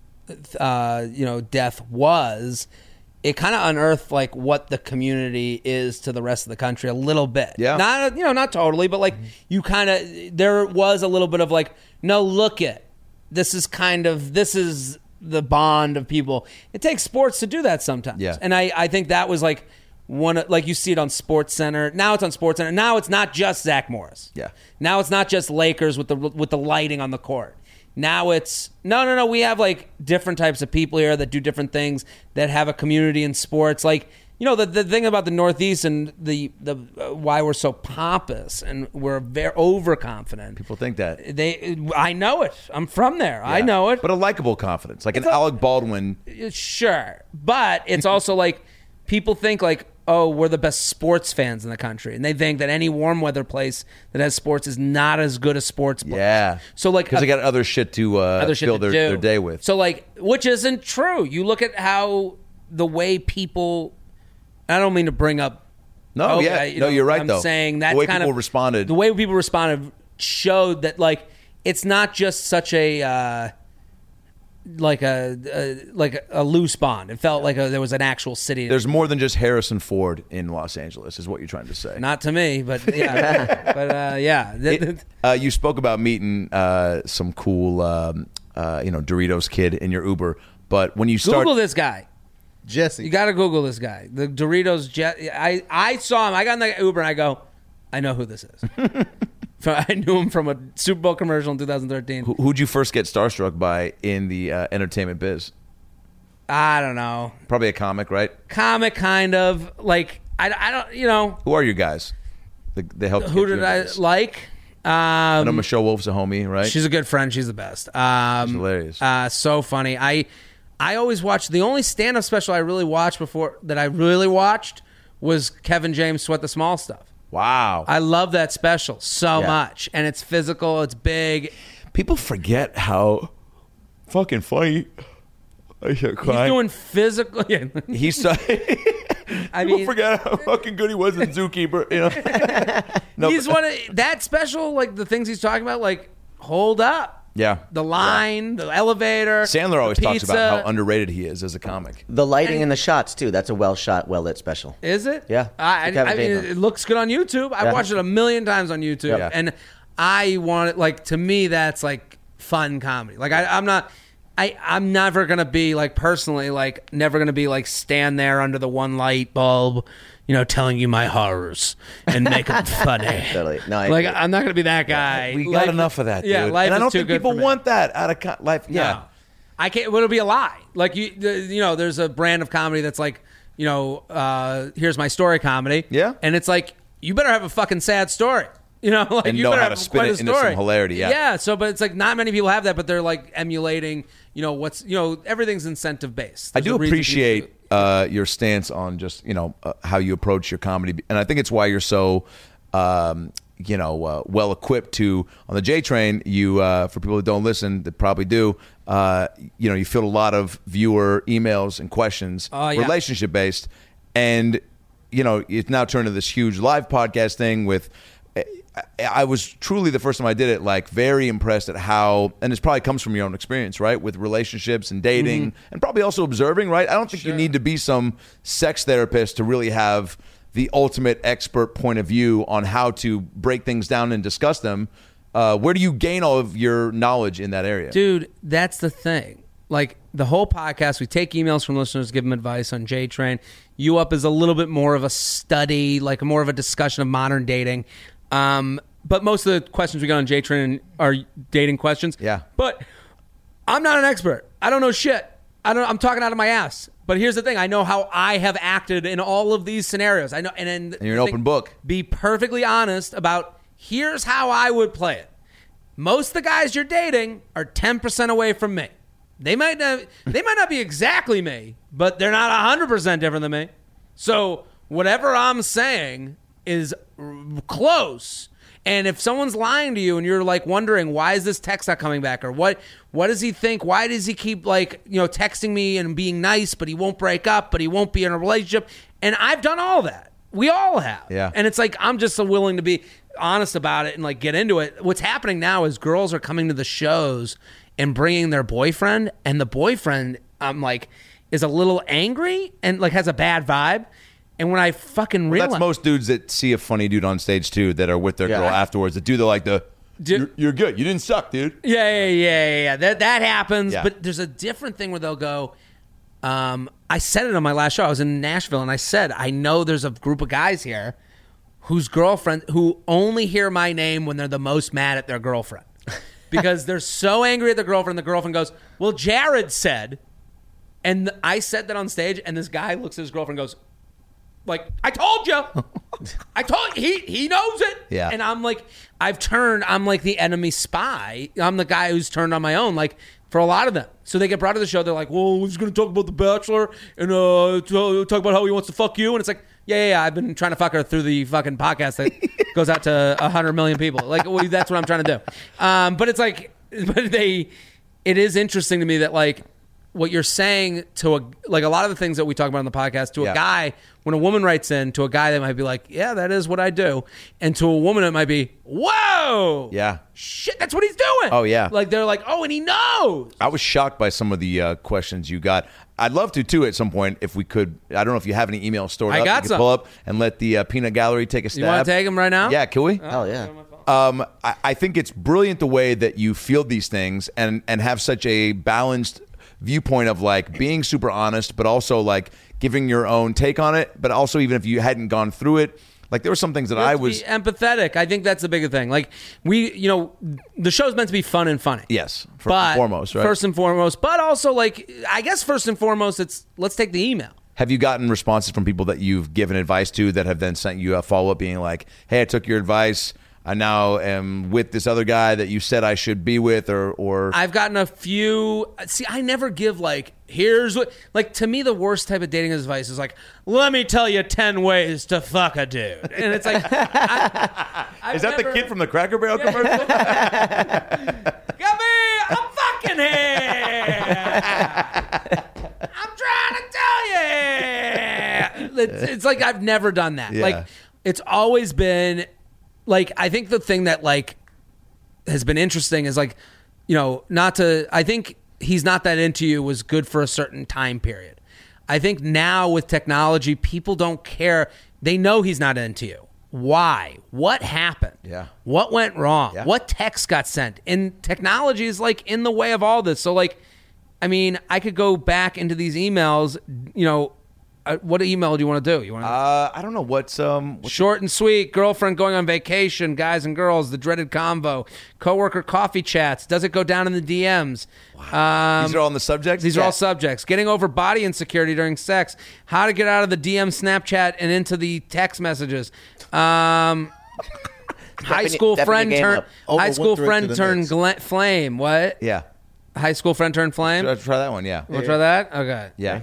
S2: uh, you know, death was, it kind of unearthed like what the community is to the rest of the country a little bit.
S3: Yeah.
S2: Not you know not totally, but like you kind of there was a little bit of like no look it. This is kind of this is the bond of people. It takes sports to do that sometimes.
S3: Yeah.
S2: And I I think that was like. One like you see it on Sports Center. Now it's on Sports Center. Now it's not just Zach Morris.
S3: Yeah.
S2: Now it's not just Lakers with the with the lighting on the court. Now it's no no no. We have like different types of people here that do different things that have a community in sports. Like you know the the thing about the Northeast and the the uh, why we're so pompous and we're very overconfident.
S3: people think that.
S2: They I know it. I'm from there. I
S3: Yeah.
S2: know it.
S3: But a likable confidence, like an
S2: It's a-
S3: Alec Baldwin.
S2: Sure, but it's also like people think like, oh, we're the best sports fans in the country, and they think that any warm weather place that has sports is not as good as sports. Book.
S3: Yeah.
S2: So like,
S3: because they got other shit to uh,
S2: other shit
S3: fill
S2: to
S3: their,
S2: do.
S3: their day with.
S2: So like, which isn't true. You look at how the way people. I don't mean to bring up.
S3: No,
S2: oh,
S3: yeah,
S2: you
S3: no,
S2: know,
S3: you're right
S2: I'm
S3: though.
S2: saying that
S3: the way
S2: kind
S3: people
S2: of
S3: responded.
S2: The way people responded showed that like it's not just such a. Uh, like a, a like a loose bond. It felt like a, there was an actual city.
S3: There's more than just Harrison Ford in Los Angeles, is what you're trying to say.
S2: Not to me, but yeah, but uh, yeah. Th- th-
S3: It- uh, you spoke about meeting uh, some cool, um, uh, you know, Doritos kid in your Uber, but when you start,
S2: Google this guy.
S5: Jesse.
S2: You got to Google this guy. The Doritos jet. I I saw him. I got in the Uber and I go, I know who this is. So I knew him from a Super Bowl commercial in two thousand thirteen.
S3: who, who'd you first get starstruck by in the uh, entertainment biz?
S2: I don't know,
S3: Probably a comic, right?
S2: comic kind of like I, I don't you know
S3: Who are your guys? The, they help.
S2: who did I like?
S3: I know
S2: Um,
S3: Michelle Wolf's a homie, right?
S2: She's a good friend. She's the best. Um,
S3: She's hilarious.
S2: Uh, so funny. I I always watch the only stand up special I really watched before that I really watched was Kevin James Sweat the Small Stuff.
S3: wow.
S2: I love that special so
S4: Yeah.
S2: much, and it's physical. It's big.
S3: People forget how fucking funny. I start
S2: He's
S3: crying.
S2: doing physical. Yeah.
S3: He's so,
S2: I
S3: people
S2: mean,
S3: forget how fucking good he was in Zookeeper. You know? No,
S2: he's
S3: but-
S2: one of that special. Like the things he's talking about, like hold up.
S3: Yeah.
S2: The line, the elevator.
S3: Sandler always
S2: the
S3: talks
S2: pizza.
S3: about how underrated he is as a comic.
S4: The lighting and the shots, too. That's a well shot, well lit special.
S2: Is it?
S4: Yeah.
S2: I, I,
S4: Kevin
S2: I mean,
S4: James.
S2: it looks good on YouTube. I
S4: Yeah.
S2: watched it a million times on YouTube,
S3: Yeah.
S2: and I want it. Like to me, that's like fun comedy. Like I, I'm not. I, I'm never going to be like personally, like never going to be like stand there under the one light bulb, you know, telling you my horrors and make them funny.
S4: Totally. No, I
S2: like
S4: agree.
S2: I'm not going to be that guy.
S3: We got
S2: Life-
S3: enough of that, dude.
S2: Yeah, life
S3: and I
S2: is
S3: don't
S2: too
S3: think
S2: good
S3: people
S2: for me.
S3: want that out of co- life. Yeah.
S2: No. I can't. It'll be a lie. Like you, the, you know, there's a brand of comedy that's like, you know, uh, here's my story comedy.
S3: Yeah.
S2: And it's like, you better have a fucking sad story. You know, like
S3: And
S2: you
S3: know
S2: better
S3: how
S2: have
S3: to spin
S2: quite
S3: it
S2: a
S3: into some
S2: story.
S3: hilarity, yeah.
S2: Yeah. So, but it's like not many people have that, but they're like emulating. You know what's you know everything's incentive based.
S3: I
S2: There's
S3: do
S2: a reason
S3: appreciate
S2: people do
S3: uh, your stance on just you know uh, how you approach your comedy, and I think it's why you're so um, you know uh, well equipped to on the J Train. You uh, for people that don't listen, that probably do. Uh, you know, you field a lot of viewer emails and questions,
S2: Oh, yeah.
S3: relationship based, and you know it's now turned into this huge live podcast thing with. I was truly the first time I did it, like very impressed at how, and this probably comes from your own experience, right, with relationships and dating,
S2: Mm-hmm.
S3: and probably also observing, right? I don't think you need to be some sex therapist to really have the ultimate expert point of view on how to break things down and discuss them. Uh, where do you gain all of your knowledge in that area?
S2: Dude, that's the thing. Like the whole podcast, we take emails from listeners, give them advice on J Train. You Up is a little bit more of a study, like more of a discussion of modern dating. Um, but most of the questions we got on J Train are dating questions.
S3: Yeah.
S2: But I'm not an expert. I don't know shit. I don't. I'm talking out of my ass. But here's the thing: I know how I have acted in all of these scenarios. I know, and, and,
S3: And you're an open book.
S2: Be perfectly honest about here's how I would play it. Most of the guys you're dating are ten percent away from me. They might not. They might not be exactly me, but they're not one hundred percent different than me. So whatever I'm saying is r- close. And if someone's lying to you and you're like wondering why is this text not coming back or what what does he think? Why does he keep like, you know, texting me and being nice, but he won't break up, but he won't be in a relationship? And I've done all that. We all have.
S3: Yeah.
S2: And it's like I'm just so willing to be honest about it and like get into it. What's happening now is girls are coming to the shows and bringing their boyfriend, and the boyfriend I'm like is a little angry and like has a bad vibe. And when I fucking realize
S3: That's most dudes that see a funny dude on stage too that are with their
S4: Yeah.
S3: girl afterwards. That do the like the
S2: Do-
S3: you're, you're good. You didn't suck, dude.
S2: Yeah, yeah, yeah, yeah, yeah. That that happens.
S3: Yeah.
S2: But there's a different thing where they'll go. Um, I said it on my last show. I was in Nashville, and I said, I know there's a group of guys here whose girlfriend who only hear my name when they're the most mad at their girlfriend because they're so angry at their girlfriend. The girlfriend goes, "Well, Jared said," and I said that on stage, and this guy looks at his girlfriend and goes, like, I told you. I told you. He, he knows it.
S3: Yeah.
S2: And I'm like, I've turned, I'm like the enemy spy. I'm the guy who's turned on my own, like, for a lot of them. So they get brought to the show. They're like, well, we're just going to talk about The Bachelor and uh, t- talk about how he wants to fuck you. And it's like, yeah, yeah, yeah, I've been trying to fuck her through the fucking podcast that goes out to one hundred million people. Like, well, that's what I'm trying to do. Um, but it's like, but they, it is interesting to me that, like, what you're saying to a like a lot of the things that we talk about on the podcast to
S3: Yeah.
S2: a guy when a woman writes in to a guy that might be like, yeah, that is what I do, and to a woman it might be, whoa,
S3: Yeah.
S2: shit, that's what he's doing.
S3: Oh, yeah.
S2: Like they're like, oh, and he knows.
S3: I was shocked by some of the uh, questions you got. I'd love to too at some point if we could. I don't know if you have any emails stored
S2: I
S3: up.
S2: got
S3: you could
S2: some.
S3: pull up and let the uh, peanut gallery take a stab.
S2: You want to take him right now?
S3: Yeah, can we?
S4: Hell yeah.
S3: Um, I, I think it's brilliant the way that you field these things and and have such a balanced viewpoint of like being super honest, but also like giving your own take on it. But also, even if you hadn't gone through it, like there were some things that
S2: You have
S3: I
S2: to
S3: was.
S2: be empathetic. I think that's the bigger thing. Like we, you know, the show's meant to be fun and funny.
S3: Yes, first
S2: but
S3: and foremost, right?
S2: First and foremost, but also like I guess first and foremost, it's let's take the email.
S3: Have you gotten responses from people that you've given advice to that have then sent you a follow up being like, hey, I took your advice. I now am with this other guy that you said I should be with, or or
S2: I've gotten a few. See, I never give like, here's what. Like to me, the worst type of dating advice is like, let me tell you ten ways to fuck a dude, and it's like, I, I've
S3: is that
S2: never-
S3: the kid from the Cracker Barrel commercial?
S2: Come here, I'm fucking here. I'm trying to tell you. It's, it's like I've never done that.
S3: Yeah.
S2: Like it's always been. Like, I think the thing that, like, has been interesting is, like, you know, not to, I think he's not that into you was good for a certain time period. I think now with technology, people don't care. They know he's not into you. Why? What happened?
S3: Yeah.
S2: What went wrong?
S3: Yeah.
S2: What text got sent? And technology is, like, in the way of all this. So, like, I mean, I could go back into these emails. You know, uh, what email do you want to do? You want to
S3: Uh, I don't know what's um. What's
S2: short and sweet. Girlfriend going on vacation. Guys and girls. The dreaded convo. Coworker coffee chats. Does it go down in the D Ms? Um,
S3: these are all in the subjects.
S2: These are all subjects. Getting over body insecurity during sex. How to get out of the D M Snapchat and into the text messages. Um, high school
S4: stepping
S2: friend
S4: your game
S2: turn.
S4: up.
S5: Over
S2: High
S5: one
S2: school
S5: thread
S2: friend
S5: to the
S2: turn
S5: next.
S2: gla- flame. What?
S3: Yeah.
S2: High school friend turn flame.
S3: Try, try that one. Yeah.
S2: We'll try that. Okay.
S3: Yeah.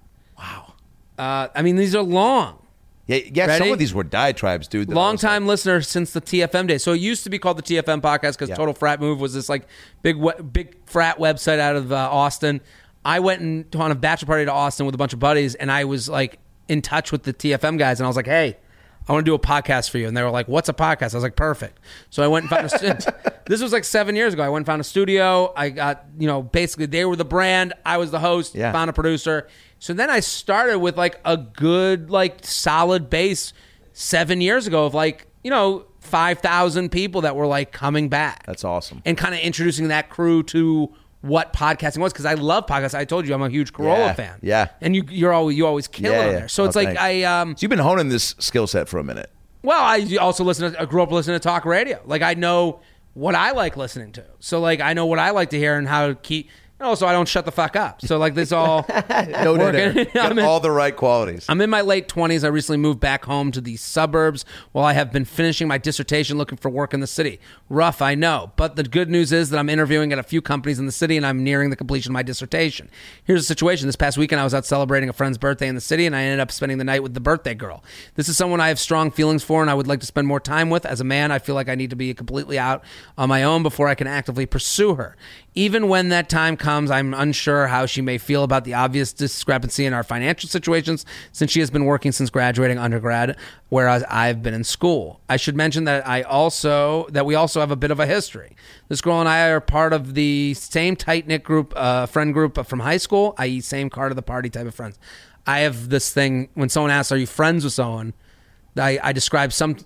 S2: Uh, I mean, these are long.
S3: Yeah. Yeah.
S2: Ready?
S3: Some of these were diatribes, dude. that I
S2: Long
S3: was like-
S2: time listener since the T F M days. So it used to be called the T F M podcast because
S3: Yeah.
S2: Total Frat Move was this like big we- big frat website out of uh, Austin. I went and, on a bachelor party to Austin with a bunch of buddies, and I was like in touch with the T F M guys, and I was like, "Hey, I want to do a podcast for you." And they were like, "What's a podcast?" I was like, "Perfect." So I went and found a stu- this was like seven years ago. I went and found a studio. I got, you know, basically they were the brand. I was the host,
S3: Yeah.
S2: found a producer. So then I started with like a good, like solid base seven years ago of like, you know, five thousand people that were like coming back.
S3: That's awesome.
S2: And kind of introducing that crew to what podcasting was, because I love podcasts. I told you I'm a huge Corolla
S3: Yeah,
S2: fan.
S3: yeah.
S2: And you you're always you always kill
S3: Yeah,
S2: it on
S3: yeah.
S2: there. So
S3: Oh,
S2: it's like
S3: thanks.
S2: I um
S3: So you've been honing this skill set for a minute.
S2: well, I also listen to I grew up listening to talk radio. Like I know what I like listening to. So like I know what I like to hear and how to keep and also I don't shut the fuck up. So like this all
S5: No, no,
S2: working.
S5: no.
S2: I'm
S3: Got
S2: in-
S3: all the right qualities.
S2: I'm in my late twenties. I recently moved back home to the suburbs while I have been finishing my dissertation looking for work in the city. Rough, I know. But the good news is that I'm interviewing at a few companies in the city and I'm nearing the completion of my dissertation. Here's the situation. This past weekend, I was out celebrating a friend's birthday in the city and I ended up spending the night with the birthday girl. This is someone I have strong feelings for and I would like to spend more time with. As a man, I feel like I need to be completely out on my own before I can actively pursue her. Even when that time comes, I'm unsure how she may feel about the obvious discrepancy in our financial situations since she has been working since graduating undergrad, whereas I've been in school. I should mention that I also that we also have a bit of a history. This girl and I are part of the same tight-knit group, uh, friend group from high school, that is same car to the party type of friends. I have this thing, when someone asks, are you friends with someone, I, I describe some...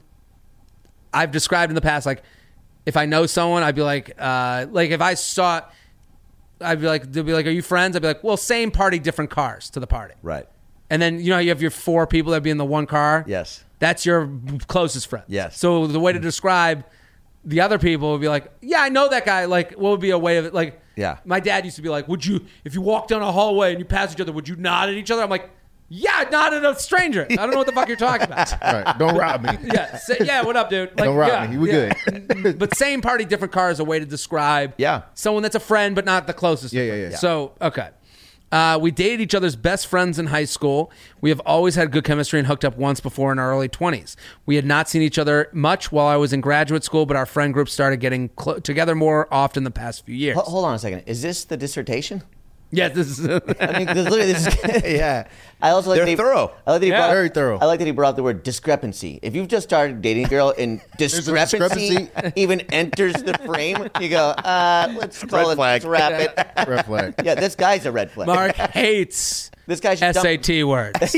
S2: I've described in the past, like, if I know someone, I'd be like, uh, like if I saw, I'd be like, they'd be like, are you friends? I'd be like, well, same party, different cars to the party.
S3: Right.
S2: And then, you know, you have your four people that be in the one car.
S3: Yes.
S2: That's your closest friend.
S3: Yes.
S2: So the way to describe the other people would be like, yeah, I know that guy. Like, what would be a way of it? Like,
S3: Yeah.
S2: my dad used to be like, would you, if you walk down a hallway and you pass each other, would you nod at each other? I'm like, yeah, not at a stranger. I don't know what the fuck you're talking about.
S5: Right. Don't rob me.
S2: Yeah, say, yeah. What up, dude? Like,
S5: Don't rob
S2: yeah,
S5: me. We
S2: yeah.
S5: good.
S2: But same party, different car is a way to describe.
S3: Yeah.
S2: someone that's a friend, but not the closest.
S5: Yeah,
S2: friend.
S5: yeah, yeah.
S2: So okay, uh, we dated each other's best friends in high school. We have always had good chemistry and hooked up once before in our early twenties. We had not seen each other much while I was in graduate school, but our friend group started getting clo- together more often the past few years.
S4: Ho- Hold on a second. Is this the dissertation?
S2: Yes, this is.
S4: I mean, 'cause literally, this is.
S3: Yeah.
S4: I also like
S3: They're
S4: that he,
S3: thorough.
S4: I like that he
S2: Yeah.
S4: brought,
S5: Very thorough.
S4: I like that he brought up the word discrepancy. If you've just started dating a girl and
S5: a
S4: discrepancy,
S5: discrepancy.
S4: even enters the frame, you go, uh, let's call
S3: Red
S4: it
S3: flag.
S4: let's wrap it.
S5: Red flag.
S4: Yeah, this guy's a red flag.
S2: Mark hates
S4: This guy should
S2: S A T words.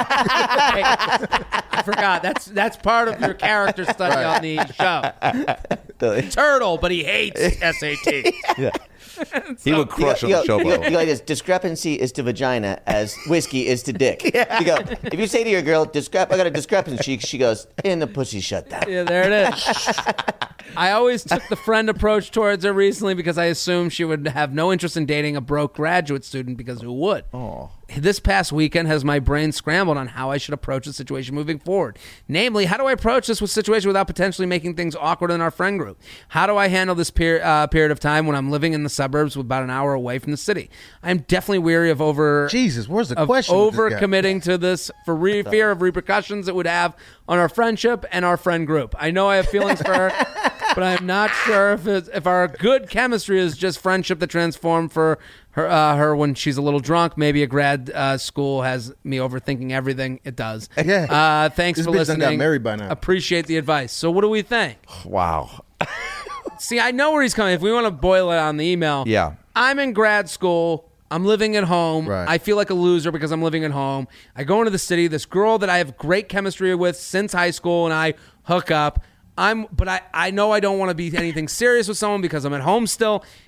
S2: I forgot. That's that's part of your character study on the show.
S4: dump.
S2: Turtle, but he hates S A T.
S3: He would crush
S4: you go,
S3: on the show.
S4: you
S3: by
S4: go,
S3: the
S4: you go
S3: way.
S4: like this. Discrepancy is to vagina as whiskey is to dick. You go, if you say to your girl, discrep- I got a discrepancy, she goes, and the pussy shut down.
S2: Yeah, there it is. I always took the friend approach towards her recently because I assumed she would have no interest in dating a broke graduate student, because who would? Oh. This past weekend has my brain scrambled on how I should approach the situation moving forward. Namely, how do I approach this situation without potentially making things awkward in our friend group? How do I handle this per- uh, period of time when I'm living in the suburbs about an hour away from the city? I'm definitely weary of over
S5: Jesus, where's the
S2: of
S5: question with this
S2: over
S5: guy?
S2: committing to this for re- fear of repercussions it would have on our friendship and our friend group. I know I have feelings for her, but I'm not sure if it's, if our good chemistry is just friendship that transformed for her uh, her when she's a little drunk. Maybe a grad uh, school has me overthinking everything. It does.
S5: Yeah.
S2: Uh, thanks
S5: This
S2: for
S5: bitch done
S2: listening.
S5: got married by now.
S2: Appreciate the advice. So what do we think?
S3: Wow.
S2: See, I know where he's coming. If we want to boil it on the email,
S3: Yeah.
S2: I'm in grad school. I'm living at home.
S5: Right.
S2: I feel like a loser because I'm living at home. I go into the city. This girl that I have great chemistry with since high school, and I hook up. I'm, but I, I know I don't want to be anything serious with someone because I'm at home still.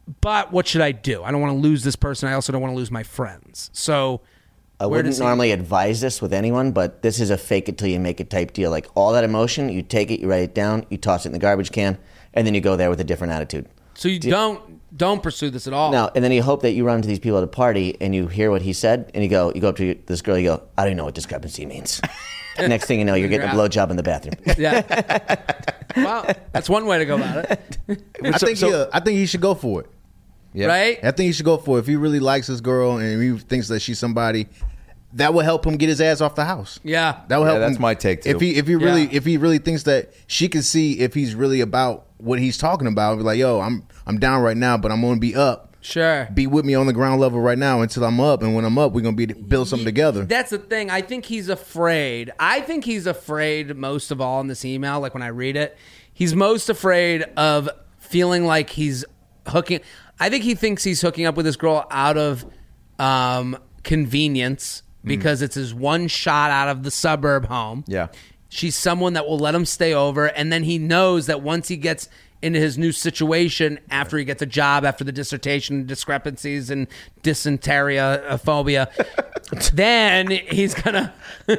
S2: but what should I do? I don't want to lose this person. I also don't want to lose my friends. So
S4: I
S2: where
S4: wouldn't
S2: does he-
S4: normally advise this with anyone, but this is a fake it till you make it type deal. Like all that emotion, you take it, you write it down, you toss it in the garbage can, and then you go there with a different attitude.
S2: So you don't don't pursue this at all.
S4: No, and then you hope that you run into these people at a party and you hear what he said, and you go, you go up to this girl, you go, I don't even know what discrepancy means. Next thing you know, you're getting a
S2: You're
S4: blowjob in the bathroom.
S2: Yeah. Well, that's one way to go about it,
S5: I think
S3: so-
S5: he, uh, I think he should go for it.
S3: Yeah.
S2: right?
S5: I think he should go for it. If he really likes this girl and he thinks that she's somebody, that will help him get his ass off the house.
S2: Yeah.
S5: That will
S3: Yeah,
S5: help.
S3: that's
S5: him.
S3: my take, too.
S5: If he if he really
S2: Yeah.
S5: if he really thinks that she can see if he's really about what he's talking about, be like, yo, I'm I'm down right now, but I'm gonna be up.
S2: Sure.
S5: Be with me on the ground level right now until I'm up, and when I'm up, we're gonna be build something together.
S2: That's the thing. I think he's afraid. I think he's afraid most of all in this email, like when I read it, he's most afraid of feeling like he's hooking. I think he thinks he's hooking up with this girl out of um, convenience because it's his one shot out of the suburb home.
S3: Yeah.
S2: She's someone that will let him stay over. And then he knows that once he gets into his new situation, after he gets a job, after the dissertation discrepancies and dysenteria uh, phobia, then he's gonna,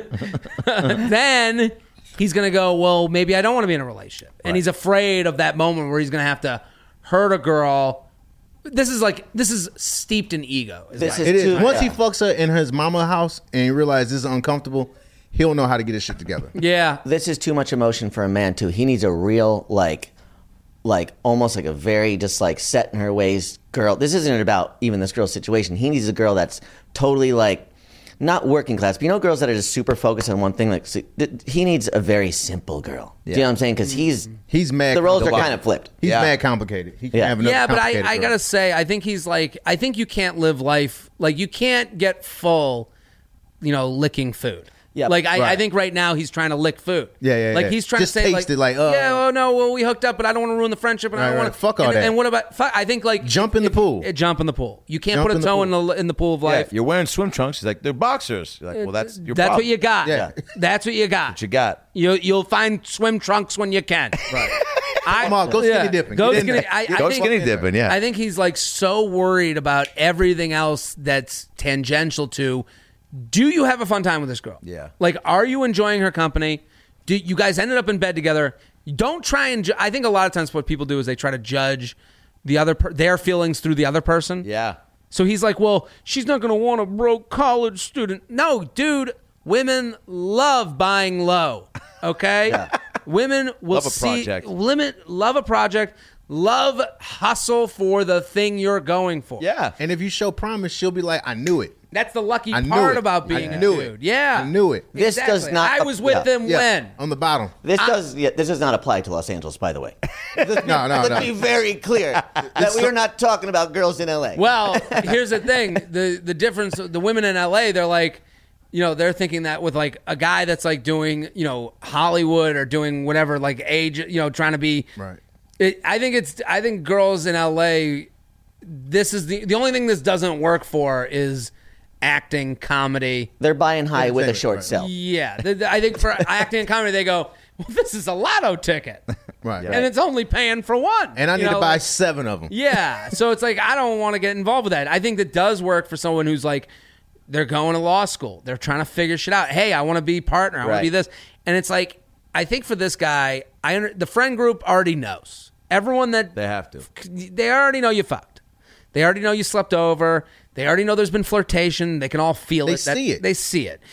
S2: then he's gonna go, well, maybe I don't want to be in a relationship. And he's afraid of that moment where he's gonna have to hurt a girl. This is like, this is steeped in ego. is
S4: This
S2: my-
S4: is
S5: It is.
S4: too-
S5: Once he
S4: yeah.
S5: fucks her in his mama house and he realizes this is uncomfortable, he'll know how to get his shit together.
S2: yeah.
S4: This is too much emotion for a man too. He needs a real like, like almost like a very just like set in her ways girl. This isn't about even this girl's situation. He needs a girl that's totally like not working class. But you know, girls that are just super focused on one thing. Like so- th- he needs a very simple girl. Do you know what I'm saying? Because he's
S5: He's mad.
S4: the roles are
S5: complicated.
S4: kind of flipped.
S5: He's
S3: Yeah.
S5: mad complicated. He can
S4: Yeah.
S5: have another
S2: Yeah, but I,
S5: complicated
S2: I
S5: girl.
S2: gotta say, I think he's like, I think you can't live life like you can't get full, you know, licking food.
S4: Yeah,
S2: like I, I
S5: right.
S2: think right now he's trying to lick food.
S5: Yeah, yeah,
S2: Like
S5: yeah.
S2: he's trying
S5: Just
S2: to say
S5: taste
S2: like,
S5: it, like, uh,
S2: yeah, oh no, well we hooked up, but I don't want to ruin the friendship, and I
S5: Right,
S2: don't
S5: right.
S2: want to
S5: Fuck all
S2: and,
S5: that.
S2: And what about? Fuck, I think like
S5: Jump in the pool.
S2: uh, jump in the pool. You can't
S5: Jump
S2: put a
S5: in the
S2: toe
S5: pool.
S2: in the in the pool of
S3: Yeah,
S2: life.
S3: you're wearing swim trunks. He's like, they're boxers. You're like, well, that's your
S2: That's
S3: problem.
S2: what you got.
S5: Yeah.
S2: That's what you got.
S3: What you got.
S2: You you'll find swim trunks when you can. Right. I,
S5: Come on, go skinny dipping.
S2: Go
S5: Get in
S2: skinny.
S5: there.
S2: I, I
S3: Go
S2: think,
S3: skinny dipping, yeah.
S2: I think he's like so worried about everything else that's tangential to. Do you have a fun time with this girl?
S3: Yeah.
S2: Like, are you enjoying her company? Do you guys ended up in bed together? Don't try and. Ju- I think a lot of times what people do is they try to judge the other per- their feelings through the other person.
S3: Yeah.
S2: So he's like, well, she's not going to want a broke college student. No, dude, women love buying low. Okay? Women will
S3: Love a
S2: see
S3: project.
S2: limit love a project, love hustle for the thing you're going for.
S3: Yeah.
S5: And if you show promise, she'll be like, I knew it.
S2: That's the lucky
S5: I knew
S2: part
S5: it.
S2: about
S5: I
S2: being a
S5: knew
S2: dude.
S5: it.
S2: Yeah.
S5: I knew it.
S4: This does
S2: Exactly.
S4: not-
S2: I was with
S4: yeah.
S2: them
S5: Yeah,
S2: when.
S5: on the bottom.
S4: This does yeah, this does not apply to Los Angeles, by the way.
S5: No, no,
S4: Let's
S5: no.
S4: be very clear that we are not talking about girls in L A.
S2: Well, here's the thing: the the difference. The women in L A, they're like, you know, they're thinking that with like a guy that's like doing, you know, Hollywood or doing whatever, like age, you know, trying to be.
S5: Right.
S2: It, I think it's. I think girls in L A. This is the the only thing this doesn't work for is acting, comedy.
S4: They're buying high with a
S5: Entertainment,
S4: short
S5: right.
S4: sell.
S2: Yeah, the- the- I think for acting and comedy, they go, well, this is a lotto ticket,
S5: Right.
S2: and it's only paying for one.
S5: And I
S2: You
S5: need
S2: know,
S5: to buy
S2: like-
S5: seven of them.
S2: yeah. So it's like, I don't want to get involved with that. I think that does work for someone who's like, they're going to law school. They're trying to figure shit out. Hey, I want to be partner. I want to
S4: Right.
S2: be this. And it's like, I think for this guy, I under, the friend group already knows. Everyone that
S3: They have to.
S2: they already know you fucked. They already know you slept over. They already know there's been flirtation. They can all feel
S5: They
S2: it. That-
S5: see it.
S2: They see it.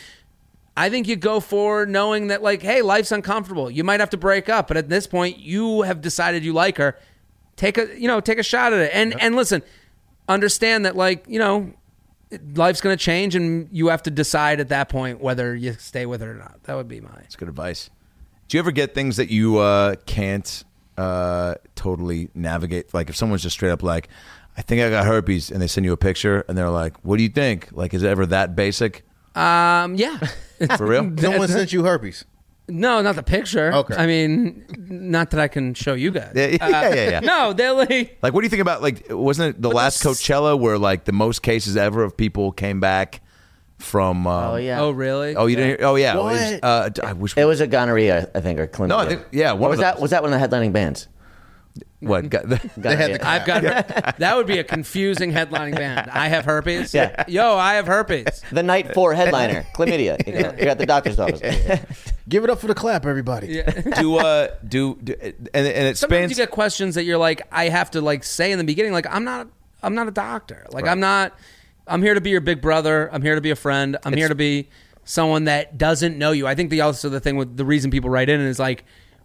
S2: I think you go for knowing that, like, hey, life's uncomfortable. You might have to break up, but at this point, you have decided you like her. Take a, you know, take a shot at it, and and listen, understand that, like, you know, life's going to change, and you have to decide at that point whether you stay with her or not. That would be my.
S3: That's good advice. Do you ever get things that you uh, can't uh, totally navigate? Like if someone's just straight up like, I think I got herpes, and they send you a picture, and they're like, what do you think? Like, is it ever that basic?
S2: Um, yeah.
S3: For real?
S5: Someone sent you herpes.
S2: No, not the picture.
S5: Okay.
S2: I mean, not that I can show you guys.
S3: Yeah, yeah, yeah, yeah.
S2: No, they're like,
S3: Like, what do you think about, like, wasn't it the last
S2: the s-
S3: Coachella where, like, the most cases ever of people came back from... Um,
S4: Oh yeah.
S2: oh, really?
S3: Oh, you didn't hear? Oh, yeah.
S5: What?
S3: It was, uh, I wish...
S4: It was a goneria, I think, or chlamydia.
S3: No, I think- yeah, one
S4: Or
S3: of
S4: was that
S3: those.
S4: was that one of the headlining bands?
S3: What? Got the,
S5: They had the
S2: I've got her- that would be a confusing headlining band. I have herpes.
S4: Yeah.
S2: Yo, I have herpes.
S4: The night four headliner, chlamydia. You know, you're at the doctor's office.
S5: Give it up for the clap, everybody.
S2: Yeah.
S3: do uh do, do and, and it
S2: Sometimes
S3: spans.
S2: you get questions that you're like, I have to like say in the beginning, like I'm not, I'm not a doctor. Like
S3: Right.
S2: I'm not. I'm here to be your big brother. I'm here to be a friend. I'm here to be someone that doesn't know you. I think the also the thing with the reason people write in is like,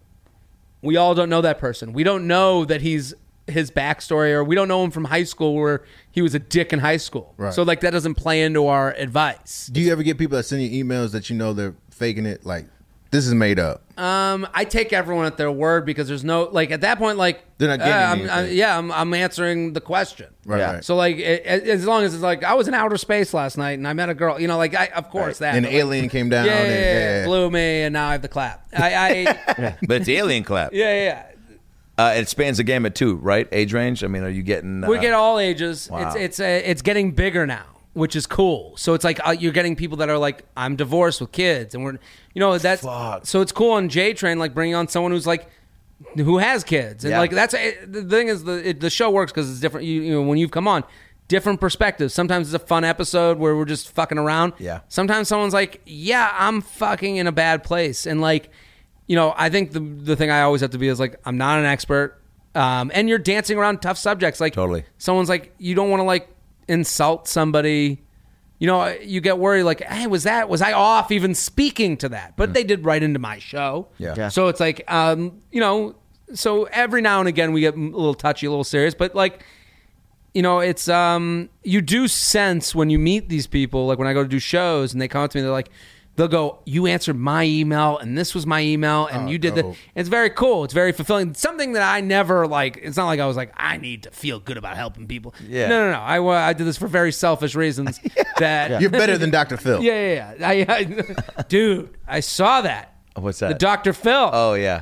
S2: we all don't know that person. We don't know that he's his backstory, or we don't know him from high school where he was a dick in high school.
S5: Right.
S2: So like that doesn't play into our advice.
S5: Do you ever get people that send you emails that you know they're faking it? Like, this is made up.
S2: Um, I take everyone at their word because there's no like at that point like
S5: They're not getting
S2: uh, I'm,
S5: anything.
S2: I, yeah I'm, I'm answering the question.
S5: Right,
S4: Yeah.
S5: right.
S2: So like it, it- as long as it's like I was in outer space last night and I met a girl, you know, like I of course that.
S5: and
S2: but,
S5: the
S2: like,
S5: alien came down.
S2: yeah,
S5: and,
S2: yeah, yeah,
S5: yeah.
S2: blew me and now I have the clap. I, I yeah,
S3: But it's the alien clap.
S2: yeah, yeah.
S3: Uh, it spans the gamut too, right? Age range. I mean, are you getting? Uh,
S2: We get all ages.
S3: Wow.
S2: It's it's uh, it's getting bigger now, which is cool. So it's like uh, you're getting people that are like, I'm divorced with kids, and we're, you know, that's
S3: Fuck.
S2: so it's cool on J Train, like bringing on someone who's like, who has kids, and
S3: Yeah.
S2: like that's it, the thing is the it, the show works because it's different. You, you know, when you've come on, different perspectives. Sometimes it's a fun episode where we're just fucking around.
S3: Yeah.
S2: Sometimes someone's like, yeah, I'm fucking in a bad place, and like, you know, I think the the thing I always have to be is like, I'm not an expert. Um, and you're dancing around tough subjects. Like
S3: Totally.
S2: someone's like, you don't want to like insult somebody. You know, you get worried like, hey, was that, was I off even speaking to that? But they did write into my show.
S3: Yeah.
S4: Yeah.
S2: So it's like, um, you know, so every now and again we get a little touchy, a little serious, but like, you know, it's, um, you do sense when you meet these people, like when I go to do shows and they come up to me, they're like, they'll go, you answered my email and this was my email and
S5: Oh,
S2: you did
S5: dope.
S2: that. It's very cool. It's very fulfilling. Something that I never like, it's not like I was like, I need to feel good about helping people.
S3: Yeah.
S2: No, no, no. I, uh, I did this for very selfish reasons that.
S5: You're better than Doctor Phil.
S2: Yeah, yeah, yeah. I, I, dude, I saw that.
S3: What's that?
S2: The Doctor Phil.
S3: Oh yeah.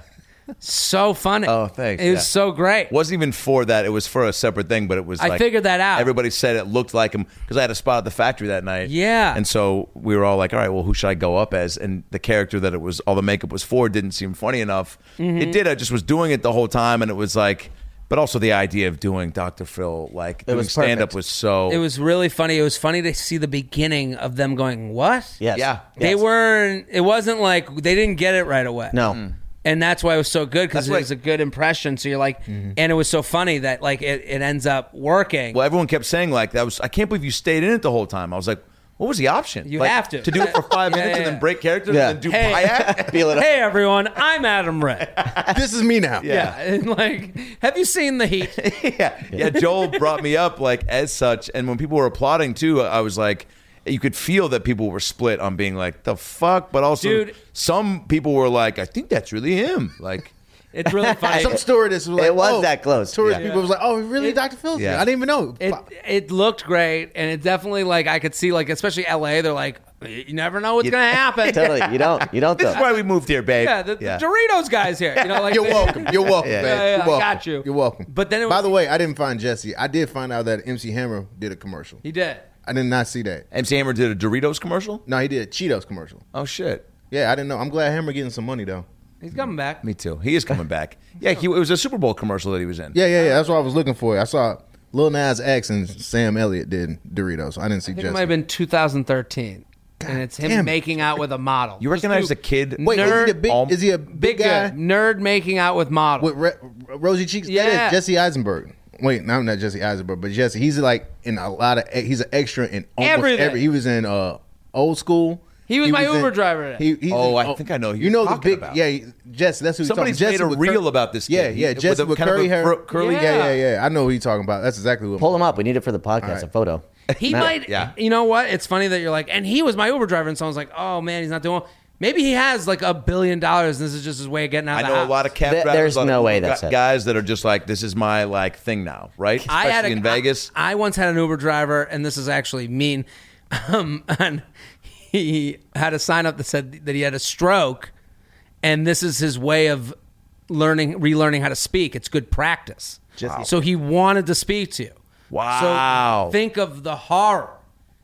S2: So funny.
S3: Oh, thanks.
S2: It was
S3: Yeah.
S2: so great.
S3: Wasn't even for that. It was for a separate thing, but it was.
S2: I
S3: like,
S2: figured that out.
S3: Everybody said it looked like him because I had a spot at the factory that night.
S2: Yeah.
S3: and so we were all like, "All right, well, who should I go up as?" And the character that it was, all the makeup was for, didn't seem funny enough.
S2: Mm-hmm.
S3: It did. I just was doing it the whole time, and it was like, but also the idea of doing Doctor Phil, like doing
S4: was
S3: stand up,
S4: perfect.
S3: was so.
S2: It was really funny. It was funny to see the beginning of them going, what?
S4: Yes.
S3: Yeah.
S2: They
S4: Yes.
S2: weren't, it wasn't like, they didn't get it right away.
S4: No.
S2: And that's why it was so good because
S3: That's
S2: it
S3: why-
S2: was a good impression. So you're like,
S3: Mm-hmm.
S2: and it was so funny that like it, it ends up working.
S3: Well, everyone kept saying like that was. I can't believe you stayed in it the whole time. I was like, what was the option?
S2: You
S3: Like,
S2: have to.
S3: to do it for five
S2: Yeah,
S3: minutes
S2: yeah,
S3: and then
S2: yeah.
S3: break characters
S4: Yeah.
S3: and then do
S2: Hey.
S3: pie act.
S4: Feel it up.
S2: Hey everyone, I'm Adam Ray.
S5: This is me now.
S2: Yeah. And like, have you seen The Heat?
S3: yeah, yeah. Joel brought me up like as such, and when people were applauding too, I was like, you could feel that people were split on being like, the fuck, but also
S2: Dude.
S3: some people were like, I think that's really him. Like,
S2: It's really funny.
S5: Some stewardess was like,
S4: It was
S5: oh,
S4: that close.
S5: Tourist
S4: Yeah.
S5: people was like, oh, really,
S2: It-
S5: Doctor Phil?
S3: Yeah.
S5: I didn't even know.
S2: It it looked great, and it definitely like I could see like especially L A. They're like, you never know what's
S3: You-
S2: gonna happen.
S4: Totally. You don't. You don't
S3: this
S4: though.
S3: is why we moved here, babe.
S2: Yeah, the, the Doritos guys here. You know, like
S5: You're
S2: they-
S5: welcome. You're welcome,
S3: Yeah.
S5: man.
S2: Yeah, yeah,
S5: You're
S2: I
S5: welcome.
S2: got you.
S5: You're welcome.
S2: But then it
S5: by
S2: was-
S5: the way, I didn't find Jesse. I did find out that M C Hammer did a commercial.
S2: He did.
S5: I did not see that.
S3: M C Hammer did a Doritos commercial.
S5: No, he did a Cheetos commercial.
S3: Oh shit.
S5: Yeah, I didn't know. I'm glad Hammer getting some money though.
S2: He's coming back.
S3: Me too. He is coming back. Yeah, he, it was a Super Bowl commercial that he was in.
S5: Yeah, yeah, yeah. That's what I was looking for. I saw Lil Nas X and Sam Elliott did Doritos. I didn't see
S2: I think
S5: Jesse.
S2: it might have been two thousand thirteen, and it's him
S5: damn it.
S2: making out with a model.
S3: You
S2: Just
S3: recognize
S2: do-
S3: the kid?
S5: Wait, is
S2: Nerd-
S5: he a big?
S3: Al-
S5: Is he a big,
S2: big
S5: guy
S2: good nerd making out with model?
S5: with re- rosy cheeks? That
S2: Yeah.
S5: is Jesse Eisenberg. Wait, no, not Jesse Eisenberg, but Jesse. He's like in a lot of. He's an extra in almost
S2: Everything.
S5: every. He was in uh, Old School.
S2: He was my
S5: in-
S2: Uber driver.
S5: He, he's
S3: Oh,
S5: in-
S3: I think I know who
S5: You
S3: you're
S5: know the
S3: talking
S5: big.
S3: about.
S5: Yeah, he- Jesse. That's who.
S3: Somebody's
S5: he's talking. Jesse
S3: made a
S5: with
S3: reel
S5: cur-
S3: about this
S5: Yeah,
S3: kid.
S5: yeah.
S3: He-
S5: Jesse
S3: with a
S5: with
S3: kind of
S5: curly
S3: a
S5: hair.
S3: fro- curly-
S5: Yeah,
S2: Yeah.
S5: yeah, yeah. I know who you're talking about. That's exactly what.
S4: Pull him up. We need it for the podcast.
S5: right.
S4: A photo.
S2: He
S4: Matt.
S2: might.
S3: Yeah.
S2: You know what? It's funny that you're like, and he was my Uber driver, and someone's like, oh man, he's not doing well. Maybe he has like a billion dollars, and this is just his way of getting out
S3: I
S2: of
S3: know
S2: the
S3: a
S2: house.
S3: lot of cab
S4: There-
S3: drivers.
S4: there's
S3: a lot
S4: no
S3: of
S4: way
S3: gu-
S4: that's it.
S3: guys that are just like, this is my like thing now, right? Especially
S2: I had a,
S3: in Vegas.
S2: I, I once had an Uber driver, and this is actually mean. Um, and he had a sign up that said that he had a stroke, and this is his way of learning, relearning how to speak. It's good practice.
S3: Wow.
S2: So he wanted to speak to you.
S3: Wow.
S2: So think of the horror.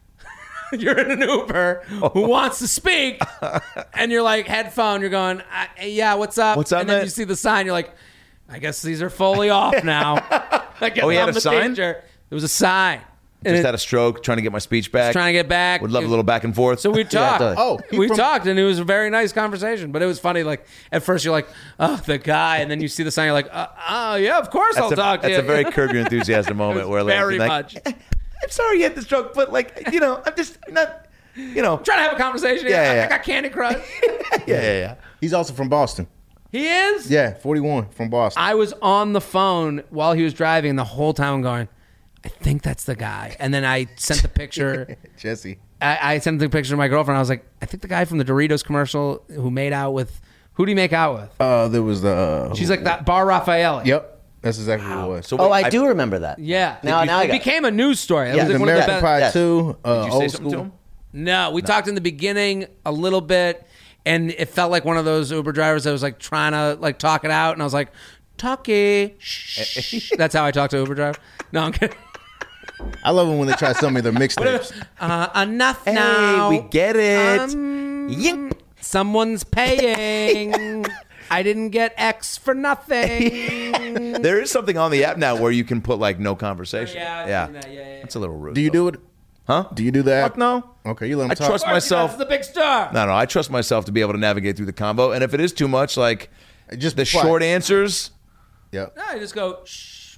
S2: You're in an Uber who wants to speak, and you're like headphone. You're going, uh, yeah, what's up?
S3: What's up,
S2: And then
S3: man?
S2: you see the sign. You're like, I guess these are fully off now. I guess
S3: Oh, he had
S2: I'm
S3: a
S2: the
S3: sign?
S2: danger. There was a sign. And
S3: Just
S2: it-
S3: had a stroke, trying to get my speech back.
S2: trying to get back.
S3: Would love a little back and forth.
S2: So we talked.
S4: totally.
S5: Oh, he
S2: we
S5: from-
S2: talked, and it was a very nice conversation. But it was funny. Like at first, you're like, "Oh, the guy," and then you see the sign. You're like, "Oh, uh, yeah, of course
S3: that's
S2: I'll
S3: a,
S2: talk to
S3: that's
S2: you."
S3: a very Curb Your Enthusiasm moment where like,
S2: very
S3: like,
S2: much.
S3: I'm sorry you had the stroke, but like you know, I'm just not, you know,
S2: Trying to have a conversation.
S3: Yeah,
S2: I,
S3: yeah,
S2: I got Candy Crush.
S3: yeah, yeah, yeah.
S5: He's also from Boston.
S2: He is.
S5: Yeah, forty-one from Boston.
S2: I was on the phone while he was driving, and the whole time I'm going, "I think that's the guy." And then I sent the picture.
S5: Jesse.
S2: I, I sent the picture to my girlfriend. I was like, "I think the guy from the Doritos commercial who made out with who did he make out with?"
S5: Uh, there was the. Uh,
S2: She's like that Bar Raffaele.
S5: Yep, that's exactly what it was.
S3: So
S4: Oh,
S3: wait,
S4: I do remember that.
S2: Yeah.
S4: Now,
S2: it,
S4: now I
S2: it
S4: got
S2: became a news story. It
S4: Yeah,
S2: was
S5: the
S2: like one of the
S5: American
S2: best.
S5: Pie
S4: Yes.
S5: two. Uh,
S3: Did you say
S5: old
S3: something
S5: school.
S3: to him?
S2: No, we talked in the beginning a little bit, and it felt like one of those Uber drivers that was like trying to like talk it out, and I was like, "Talkie." Shh. That's how I talk to Uber driver. No, I'm kidding.
S5: I love them when they try to sell me their mixtapes.
S2: Uh, enough
S3: Hey,
S2: now.
S3: we get it.
S2: Um,
S3: Yink.
S2: Someone's paying. I didn't get X for nothing.
S3: There is something on the app now where you can put like no conversation.
S2: Yeah, I've
S3: yeah.
S2: seen that. Yeah, yeah, yeah.
S3: That's a little rude.
S5: Do you
S3: though.
S5: do it?
S3: Huh?
S5: Do you do that?
S3: Fuck no.
S5: Okay, you let them
S3: I
S5: talk.
S3: trust
S2: Of course,
S3: myself.
S2: that's the big star.
S3: No, no, I trust myself to be able to navigate through the combo. And if it is too much, like
S5: Just
S3: the
S5: reply.
S3: short answers.
S5: Yep.
S2: No, I just go. Shh.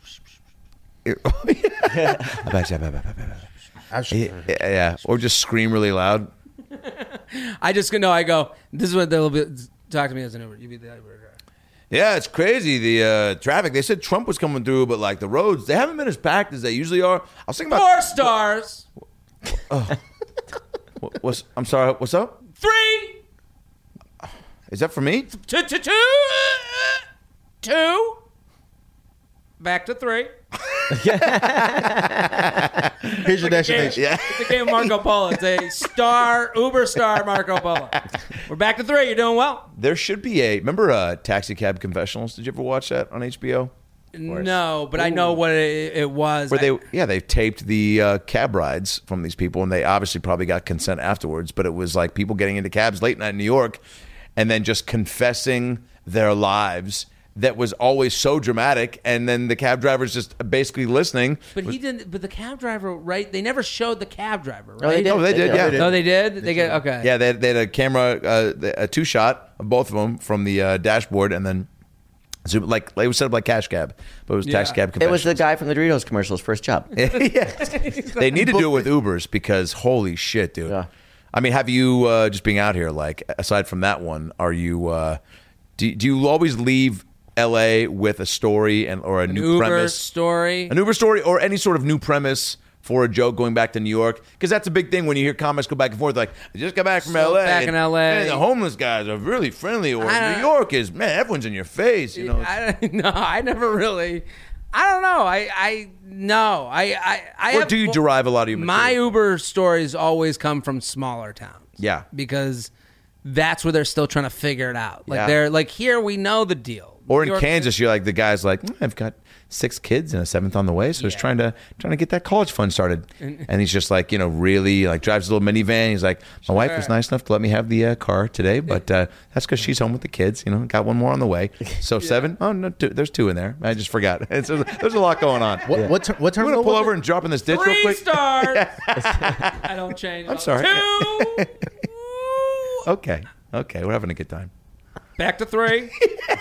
S5: I should,
S3: yeah, yeah, or just scream really loud.
S2: I just go. No, I go. This is what they'll be. Talk to me as an Uber. You be the Uber driver.
S3: Yeah, it's crazy. The uh, traffic. They said Trump was coming through, but like the roads, they haven't been as packed as they usually are. I was thinking about.
S2: Four stars.
S3: What- What's, I'm sorry. What's up?
S2: Three.
S3: Is that for me?
S2: Two. Two. Two. Two. Back to three.
S5: here's your destination.
S3: Yeah.
S2: It's a game of Marco Polo. It's a star, Uber star Marco Polo. We're back to three. You're doing well.
S3: There should be a. Remember uh, Taxi Cab Confessionals? Did you ever watch that on H B O?
S2: No, but I know what it, it was.
S3: Where
S2: I-
S3: they, yeah, they taped the uh, cab rides from these people, and they obviously probably got consent afterwards. But it was like people getting into cabs late night in New York, and then just confessing their lives. That was always so dramatic, and then the cab driver's just basically listening.
S2: But he didn't. But the cab driver, right? They never showed the cab driver, right?
S4: Oh, they did.
S3: Oh, they did, yeah.
S5: They
S2: Oh, they did. They get okay.
S3: Yeah, they had, they had a camera, uh, a two shot of both of them from the uh, dashboard, and then zoom, like it was set up like Cash Cab, but it was Taxi
S2: Yeah.
S3: Cab
S4: It was the
S3: Confessionals.
S4: guy from the Doritos commercial's first job.
S3: They need to do it with Ubers because holy shit, dude.
S4: Yeah.
S3: I mean, have you uh, just being out here? Like, aside from that one, are you? Uh, do, do you always leave L A with a story and or a
S2: An
S3: new
S2: Uber
S3: premise,
S2: story.
S3: an Uber story, or any sort of new premise for a joke going back to New York? Because that's a big thing when you hear comics go back and forth. Like, I just got back from
S2: So
S3: L A.
S2: back in
S3: and,
S2: L A.
S3: man, the homeless guys are really friendly, or
S2: I don't-
S3: New York is man, everyone's in your face. You know,
S2: I don't no, I never really. I don't know. I I no. I I, I
S3: or
S2: have,
S3: do you derive a lot of your
S2: my
S3: material?
S2: Uber stories always come from smaller towns.
S3: Yeah.
S2: because that's where they're still trying to figure it out. Like
S3: Yeah.
S2: they're like here we know the deal.
S3: Or in
S2: New York-
S3: Kansas, you're like the guy's like, "Mm, I've got six kids and a seventh on the way, so he's
S2: Yeah.
S3: trying to trying to get that college fund started." And he's just like, you know, really like drives a little minivan. He's like, my wife was nice enough to let me have the uh, car today, but uh, that's because she's home with the kids. You know, got one more on the way. So seven? Oh no, two, there's two in there. I just forgot. It's, there's a lot going on.
S5: What what ter- what
S3: I'm
S5: terminal?
S3: gonna pull
S5: was
S3: over
S5: it?
S3: and drop in this ditch real
S2: Three
S3: quick.
S2: stars. I don't change.
S3: I'm sorry.
S2: Two.
S3: Okay, okay, we're having a good time.
S2: Back to three.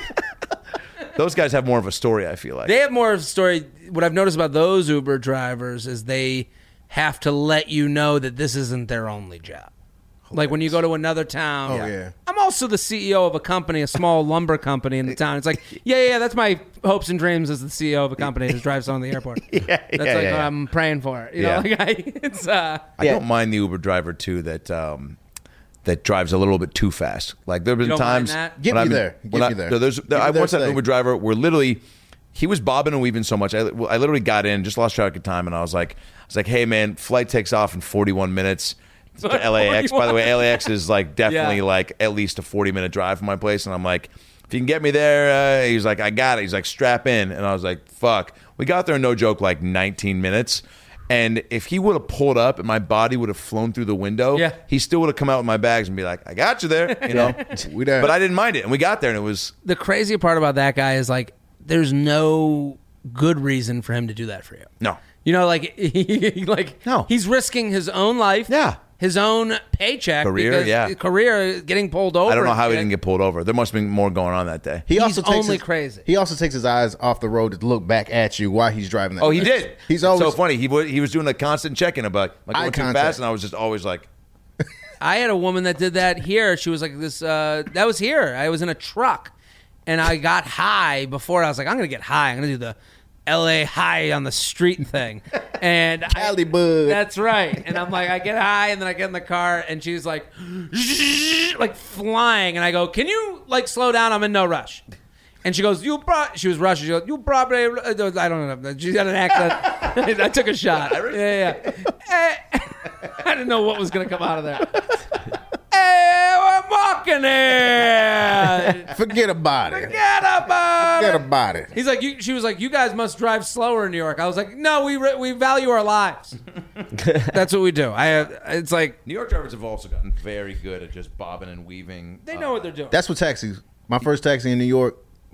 S3: Those guys have more of a story. I feel like.
S2: They have more of a story. What I've noticed about those Uber drivers is they have to let you know that this isn't their only job. Like when you go to another town.
S5: Oh, yeah.
S2: I'm also the C E O of a company, a small lumber company in the town. It's like, yeah, yeah, that's my hopes and dreams as the C E O of a company that drives someone to the airport.
S3: yeah,
S2: That's
S3: yeah,
S2: like
S3: yeah,
S2: what
S3: yeah.
S2: I'm praying for. You
S3: Yeah.
S2: know, like I, it's uh
S3: I
S4: Yeah.
S3: don't mind the Uber driver too that um, that drives a little bit too fast. Like there have been
S2: You don't mind
S3: times
S2: that?
S5: Get
S3: when
S5: me
S3: I'm-
S5: there.
S3: when
S5: Get
S3: I-
S5: me there.
S3: no, there's,
S5: Get me
S3: I
S5: there
S3: once had an
S5: today.
S3: Uber driver where literally he was bobbing and weaving so much. I, I literally got in, just lost track of time, and I was like, I was like, hey man, flight takes off in forty-one minutes. To L A X. By the way, L A X is like definitely
S2: Yeah.
S3: like at least a forty minute drive from my place, and I'm like, if you can get me there, uh, he's like, I got it. He's like, strap in, and I was like, fuck. We got there, no joke, like nineteen minutes. And if he would have pulled up and my body would have flown through the window,
S2: Yeah.
S3: he still would have come out with my bags and be like, I got you there, you know.
S5: We there.
S3: But I didn't mind it, and we got there, and it was
S2: the crazy part about that guy is like there's no good reason for him to do that for you.
S3: No.
S2: You know, like, he, like
S3: No.
S2: he's risking his own life.
S3: Yeah.
S2: His own paycheck.
S3: Career,
S2: because
S3: yeah.
S2: Career getting pulled over.
S3: I don't know how he
S2: and
S3: didn't get pulled over. There must have been more going on that day.
S5: He
S2: He's
S5: also takes
S2: only
S5: his,
S2: crazy.
S5: He also takes his eyes off the road to look back at you while he's driving that.
S3: Oh, he
S5: car.
S3: did.
S5: He's
S3: It's
S5: always
S3: so funny. He was he was doing a constant check-in about like
S5: Eye
S3: going too
S5: contact.
S3: fast, and I was just always like,
S2: I had a woman that did that here. She was like this. Uh, that was here. I was in a truck, and I got high before. I was like, I'm gonna get high. I'm gonna do the L A high on the street thing. And
S5: Cali
S2: I,
S5: bud.
S2: That's right. And I'm like, I get high, and then I get in the car, and she's like, like flying, and I go, can you like slow down? I'm in no rush. And she goes, you pro-, she was Russian. She goes, you probably, I don't know. She got an accent. I took a shot. Yeah, yeah. Eh, I didn't know what was going to come out of there. Hey, we're walking here.
S5: Forget about it.
S2: Forget about
S5: Forget
S2: it.
S5: about it.
S2: He's like, you, she was like, you guys must drive slower in New York. I was like, no, we re- we value our lives. That's what we do. I have, it's like,
S3: New York drivers have also gotten very good at just bobbing and weaving.
S2: they know what they're doing.
S5: That's what taxis. My first taxi in New York,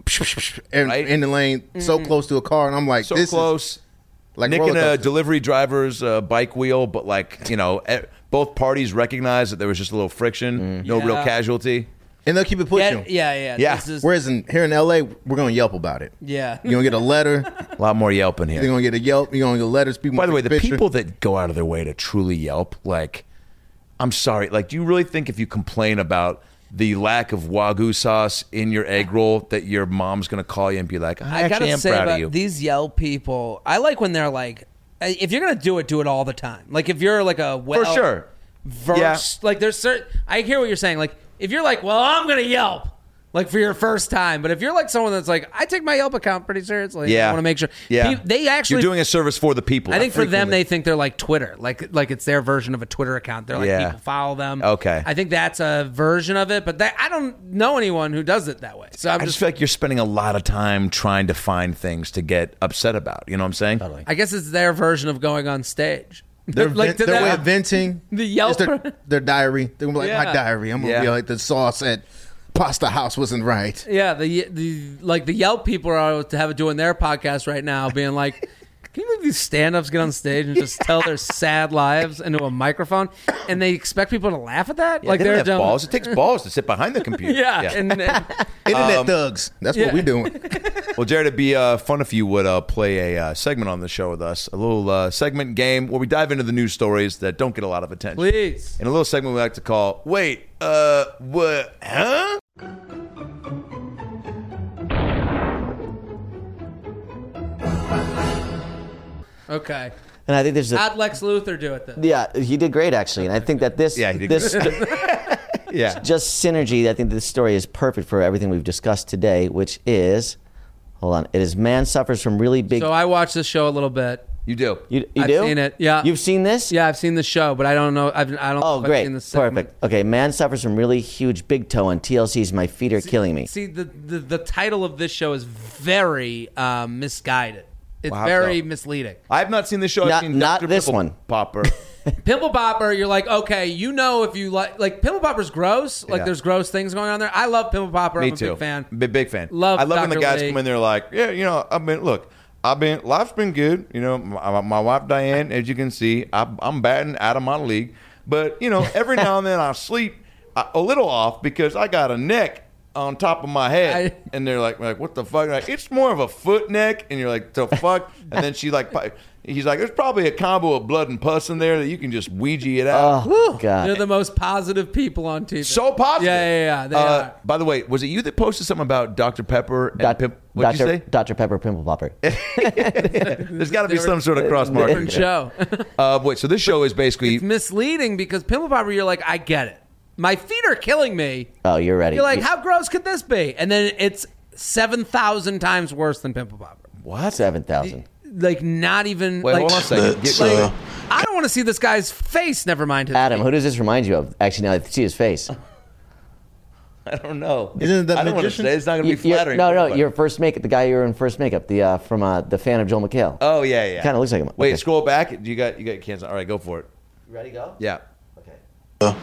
S5: in,
S3: Right?
S5: in the lane, so close to a car, and I'm like,
S3: So
S5: this
S3: close.
S5: is like
S3: nicking
S5: roller
S3: a
S5: coaster.
S3: delivery driver's uh, bike wheel, but like, you know, e- both parties recognized that there was just a little friction, no real
S2: Yeah.
S3: casualty.
S5: and they'll keep it
S2: yeah,
S5: pushing.
S2: yeah, yeah.
S3: Yeah.
S2: This is,
S5: Whereas in, here in L A, we're gonna Yelp about it.
S2: yeah.
S5: You're gonna get a letter.
S3: A lot more yelping
S5: You're
S3: here.
S5: gonna get a Yelp. You're gonna get letters. People.
S3: By the way,
S5: take
S3: the
S5: a picture.
S3: people that go out of their way to truly Yelp, like, I'm sorry, like, do you really think if you complain about the lack of Wagyu sauce in your egg roll that your mom's going to call you and be like, I,
S2: I
S3: actually
S2: gotta
S3: am
S2: say
S3: proud of
S2: about
S3: you?
S2: these Yelp people, I like when they're like, if you're gonna do it, do it all the time. Like if you're like a well
S3: For sure.
S2: versed, like there's certain. I hear what you're saying. Like if you're like, well, I'm gonna Yelp, like for your first time. But if you're like someone that's like, I take my Yelp account pretty seriously.
S3: Yeah.
S2: I want to make sure.
S3: Yeah.
S2: Pe- they actually.
S3: You're doing a service for the people.
S2: I think for them,
S3: frequently.
S2: they think they're like Twitter, like like it's their version of a Twitter account. They're like,
S3: Yeah.
S2: people follow them.
S3: Okay.
S2: I think that's a version of it, but that, I don't know anyone who does it that way. So I'm
S3: I
S2: just,
S3: just feel like you're spending a lot of time trying to find things to get upset about. You know what I'm saying?
S2: I guess it's their version of going on stage.
S5: Their,
S2: like to
S5: their way
S2: them-
S5: of venting.
S2: The Yelp-
S5: is their, their diary. They're gonna be like,
S2: Yeah.
S5: my diary. I'm gonna
S3: Yeah.
S5: be like, the sauce at Pasta House wasn't right.
S2: Yeah, the the like the Yelp people are to have it doing their podcast right now, being like, can you believe these stand-ups get on stage and just tell their sad lives into a microphone, and they expect people to laugh at that?
S3: Yeah,
S2: like
S3: they don't
S2: they're
S3: have
S2: dumb.
S3: balls. It takes balls to sit behind the computer.
S2: Yeah, and, and
S5: Internet
S3: Um,
S5: thugs. That's
S2: yeah.
S5: what we doing.
S3: Well, Jared, it'd be uh, fun if you would uh, play a uh, segment on the show with us, a little uh, segment game where we dive into the news stories that don't get a lot of attention.
S2: please.
S3: In a little segment we like to call, wait, uh, what, huh?
S2: Okay,
S4: And I think there's a
S2: how'd Lex Luthor do it then?
S4: yeah, he did great actually, and I think that this
S3: Yeah, he did
S4: this
S3: Yeah.
S4: just synergy. I think this story is perfect for everything we've discussed today, which is hold on, it is man suffers from really big.
S2: So I watched this show a little bit.
S3: You do.
S4: you you
S2: I've
S4: do
S2: seen it, yeah.
S4: You've seen this?
S2: Yeah, I've seen the show, but I don't know. I've, I don't.
S4: Oh,
S2: know if I've
S4: great,
S2: seen the segment.
S4: perfect. Okay, man suffers from really huge big toe on T L C's "My Feet Are Killing Me."
S2: See, the, the the title of this show is very um, misguided. It's
S3: Wow, how
S2: very
S3: so?
S2: misleading.
S3: I have not seen this show. I've
S4: Not-
S3: seen
S4: not
S3: Doctor
S4: this
S3: Pimple
S4: one.
S3: Popper.
S2: Pimple Popper, you're like, okay, you know if you like, like Pimple Popper's gross. Like
S3: Yeah.
S2: there's gross things going on there. I love Pimple Popper.
S3: Me
S2: I'm a
S3: too.
S2: big fan.
S3: Big, big fan.
S2: Love
S3: I love when the
S2: Doctor
S3: guys
S2: Lee.
S3: come in there like, yeah, you know, I've been, look, I've been, life's been good. You know, my, my wife Diane, as you can see, I, I'm batting out of my league. But, you know, every now and then I sleep a a little off because I got a neck on top of my head.
S2: I-
S3: and they're like, like, what the fuck? Like, it's more of a foot neck. And you're like, the fuck? And then she like, pi- he's like, there's probably a combo of blood and pus in there that you can just Ouija it out.
S4: Oh God!
S2: They're the most positive people on T V.
S3: So positive.
S2: Yeah, yeah, yeah. They
S3: Uh,
S2: are.
S3: by the way, was it you that posted something about Doctor Pepper and
S4: Doc-
S3: Pimp? What'd you
S4: Doctor
S3: say?
S4: Doctor Pepper Pimple Popper.
S3: There's got to be
S2: They were-
S3: some sort of cross
S2: Different
S3: market.
S2: show.
S3: Uh, wait, so this show is basically
S2: It's misleading because Pimple Popper, you're like, I get it. My feet are killing me.
S4: Oh, you're ready.
S2: You're like,
S4: You-
S2: how gross could this be? And then it's seven thousand times worse than Pimple Popper.
S3: what?
S4: seven thousand.
S2: Like, not even.
S3: Wait,
S2: like,
S3: hold on a second. Get,
S2: like, I don't want to see this guy's face. Never mind his
S4: Adam,
S2: feet.
S4: who does this remind you of? Actually, now I see his face.
S3: I don't know.
S5: Isn't it the
S3: I don't want to
S5: magician?
S3: say. It's not going to
S4: You-
S3: be
S4: you're-
S3: flattering.
S4: no,
S3: for
S4: no,
S3: everybody.
S4: your first makeup. The guy you were in first makeup. The uh, from uh, the fan of Joel McHale.
S3: Oh yeah, yeah.
S4: Kinda looks like him.
S3: Wait,
S4: Okay.
S3: scroll back. You got you got your hands on. All right, go for it.
S4: Ready? Go.
S3: Yeah.
S4: Okay.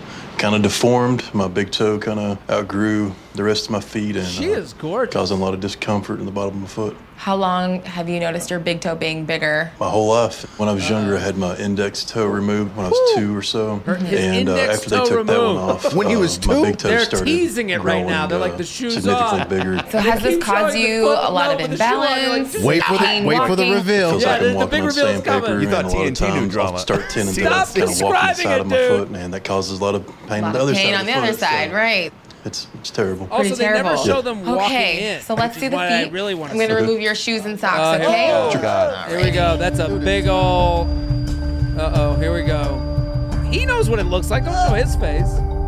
S6: kind of deformed. My big toe kind of outgrew the rest of my feet, and
S2: She
S6: uh,
S2: is gorgeous.
S6: causing a lot of discomfort in the bottom of my foot.
S7: How long have you noticed your big toe being bigger?
S6: My whole life. When I was younger, I had my index toe removed when I was two or so.
S2: his
S6: and uh,
S2: index
S6: after they
S2: toe
S6: took that one
S2: removed.
S6: off,
S5: When he
S6: uh,
S5: was
S6: my
S5: two?
S6: big toe
S2: They're
S6: started
S2: teasing it right
S6: growing,
S2: now. They're like,
S6: uh,
S2: the shoes
S6: significantly
S2: off.
S6: bigger.
S7: So has
S2: They
S7: this
S2: keep
S7: caused
S2: showing the
S7: you
S2: foot
S7: a lot
S2: no,
S7: of
S2: with the shoe on. You're like,
S7: imbalance?
S2: just
S5: Wait for the
S7: pain
S5: wait for the
S7: walking?
S5: reveal.
S6: Feels
S2: Yeah,
S6: like
S2: the-
S6: I'm
S2: the
S6: walking
S2: big
S6: on
S2: reveal's
S6: sandpaper,
S2: coming.
S3: You thought
S6: and a lot
S3: T N
S6: of
S3: T knew
S6: times
S3: drama.
S6: I'll start ten and
S2: Stop
S6: kind of walking
S2: describing
S6: inside
S2: it,
S6: of my
S2: dude.
S6: foot, and that causes a lot of pain
S7: A
S6: on
S7: lot
S6: the
S7: of
S6: other
S7: pain
S6: side.
S7: on the
S6: of the
S7: other
S6: foot,
S7: side,
S6: so
S7: right?
S6: It's it's terrible.
S2: Also,
S7: Pretty
S2: they never
S7: terrible.
S2: show them walking
S7: Okay,
S2: in.
S7: so let's
S2: which
S7: do
S2: is
S7: the
S2: what I
S7: feet.
S2: really want
S7: I'm
S2: to
S7: going to
S2: see.
S7: remove your shoes and socks,
S2: Uh, here we
S7: okay?
S2: go.
S3: Oh, God.
S2: Here we go. That's a big ol'. Uh oh. Here we go. He knows what it looks like. Don't show his face.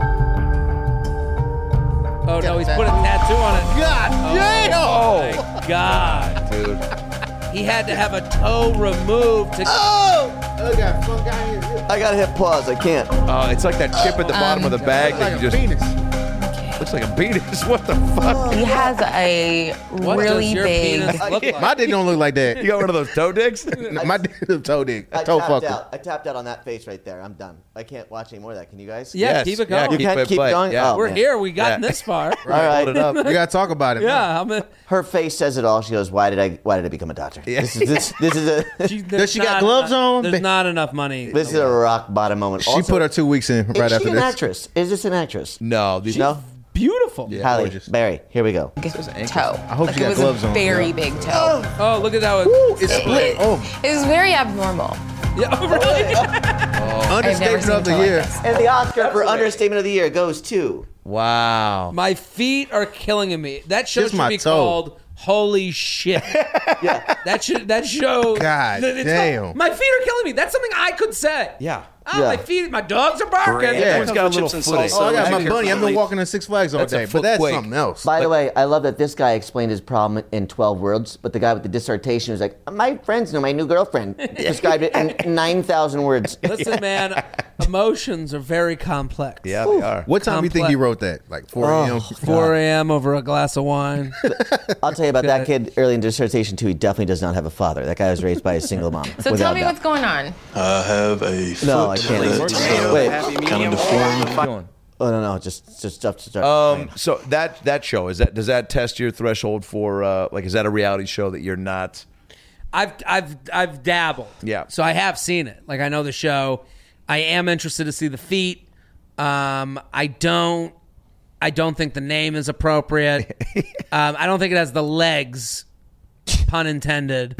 S2: Oh no, he's put a tattoo on it.
S5: God damn!
S2: Oh my God,
S3: Dude.
S2: he had to have a toe removed to.
S5: Oh! I got fuck out here.
S4: I gotta hit pause. I can't.
S3: Oh, it's like that chip at the bottom
S7: Um,
S3: of the bag
S5: Like
S3: that
S5: a
S3: you just
S5: penis.
S3: looks like a penis. What the fuck?
S7: He has a
S2: What
S7: really
S2: does your
S7: big.
S2: penis look like?
S5: My dick don't look like that.
S3: You got one of those toe dicks?
S5: My dick is a toe dick.
S4: I
S5: A toe
S4: tapped
S5: fucker.
S4: out. I tapped out on that face right there. I'm done. I can't watch any more of that. Can you guys?
S2: Yeah,
S3: Yes.
S2: keep it
S3: Yeah,
S2: going.
S4: You can't
S3: it
S4: keep
S3: play.
S4: going?
S3: Yeah.
S4: Oh,
S2: We're
S4: man.
S2: here. We got
S3: Yeah.
S2: this far.
S4: All right.
S3: Hold it up.
S5: We gotta talk about it.
S2: Yeah, I'm a,
S4: Her face says it all. She goes, "Why did I? Why did I become a doctor?
S3: Yeah.
S4: This is this. This is a.
S2: she,
S5: Does she got gloves on?
S2: There's not enough money.
S4: This is a rock bottom moment."
S5: She
S4: Also,
S5: put her two weeks in right
S4: is
S5: after
S4: she an
S5: this.
S4: actress? Is this an actress?
S3: No. These,
S4: No.
S2: Beautiful.
S4: Hallie,
S5: gorgeous.
S4: Barry, here we go.
S7: toe.
S5: I hope
S7: like
S5: she got
S7: it was
S5: gloves
S7: a
S5: on.
S7: very
S5: Yeah.
S7: big toe.
S2: Oh, look at how it.
S5: Ooh, it's
S7: It,
S5: split.
S7: it-
S5: Oh,
S7: it was very abnormal.
S2: Yeah, oh, really?
S7: I've never
S5: understatement
S7: seen
S5: of
S7: a
S5: the
S7: toe like
S5: year.
S7: this.
S4: And the Oscar for understatement of the year goes to.
S3: wow.
S2: My feet are killing me. That show
S5: Just
S2: should
S5: my
S2: be
S5: toe.
S2: called Holy Shit.
S4: Yeah.
S2: That should that show.
S5: God
S2: it's
S5: damn.
S2: called- my feet are killing me. That's something I could say.
S3: Yeah.
S2: Oh,
S4: Yeah.
S2: my feet. My dogs are barking.
S5: Yeah.
S3: Everyone's got a little footing.
S5: Oh, I got my
S3: Actually,
S5: bunny. I've been walking in Six Flags all
S3: That's a
S5: day,
S3: foot
S5: but that's
S3: quake.
S5: something else.
S4: By the way, I love that this guy explained his problem in twelve words, but the guy with the dissertation was like, "My friends know my new girlfriend." Described it in nine thousand words.
S2: Listen, man, emotions are very complex.
S3: Yeah, they are.
S5: What time do you think
S2: Complex.
S5: he wrote that? Like four a.m.
S2: four a.m. over a glass of wine.
S4: I'll tell you about that kid early in dissertation too. He definitely does not have a father. That guy was raised by a single mom.
S7: So
S4: without
S7: tell me
S4: doubt.
S7: what's going on.
S6: I have a foot
S4: No, I can't.
S6: that's
S4: Wait.
S6: uh, kind of deformed.
S3: Doing?
S4: Oh no, no, just just stuff to start.
S3: Um, so that that show is that does that test your threshold for uh, like is that a reality show that you're not?
S2: I've I've I've dabbled.
S3: Yeah.
S2: So I have seen it. Like I know the show. I am interested to see the feet. Um, I don't. I don't think the name is appropriate. um, I don't think it has the legs, pun intended.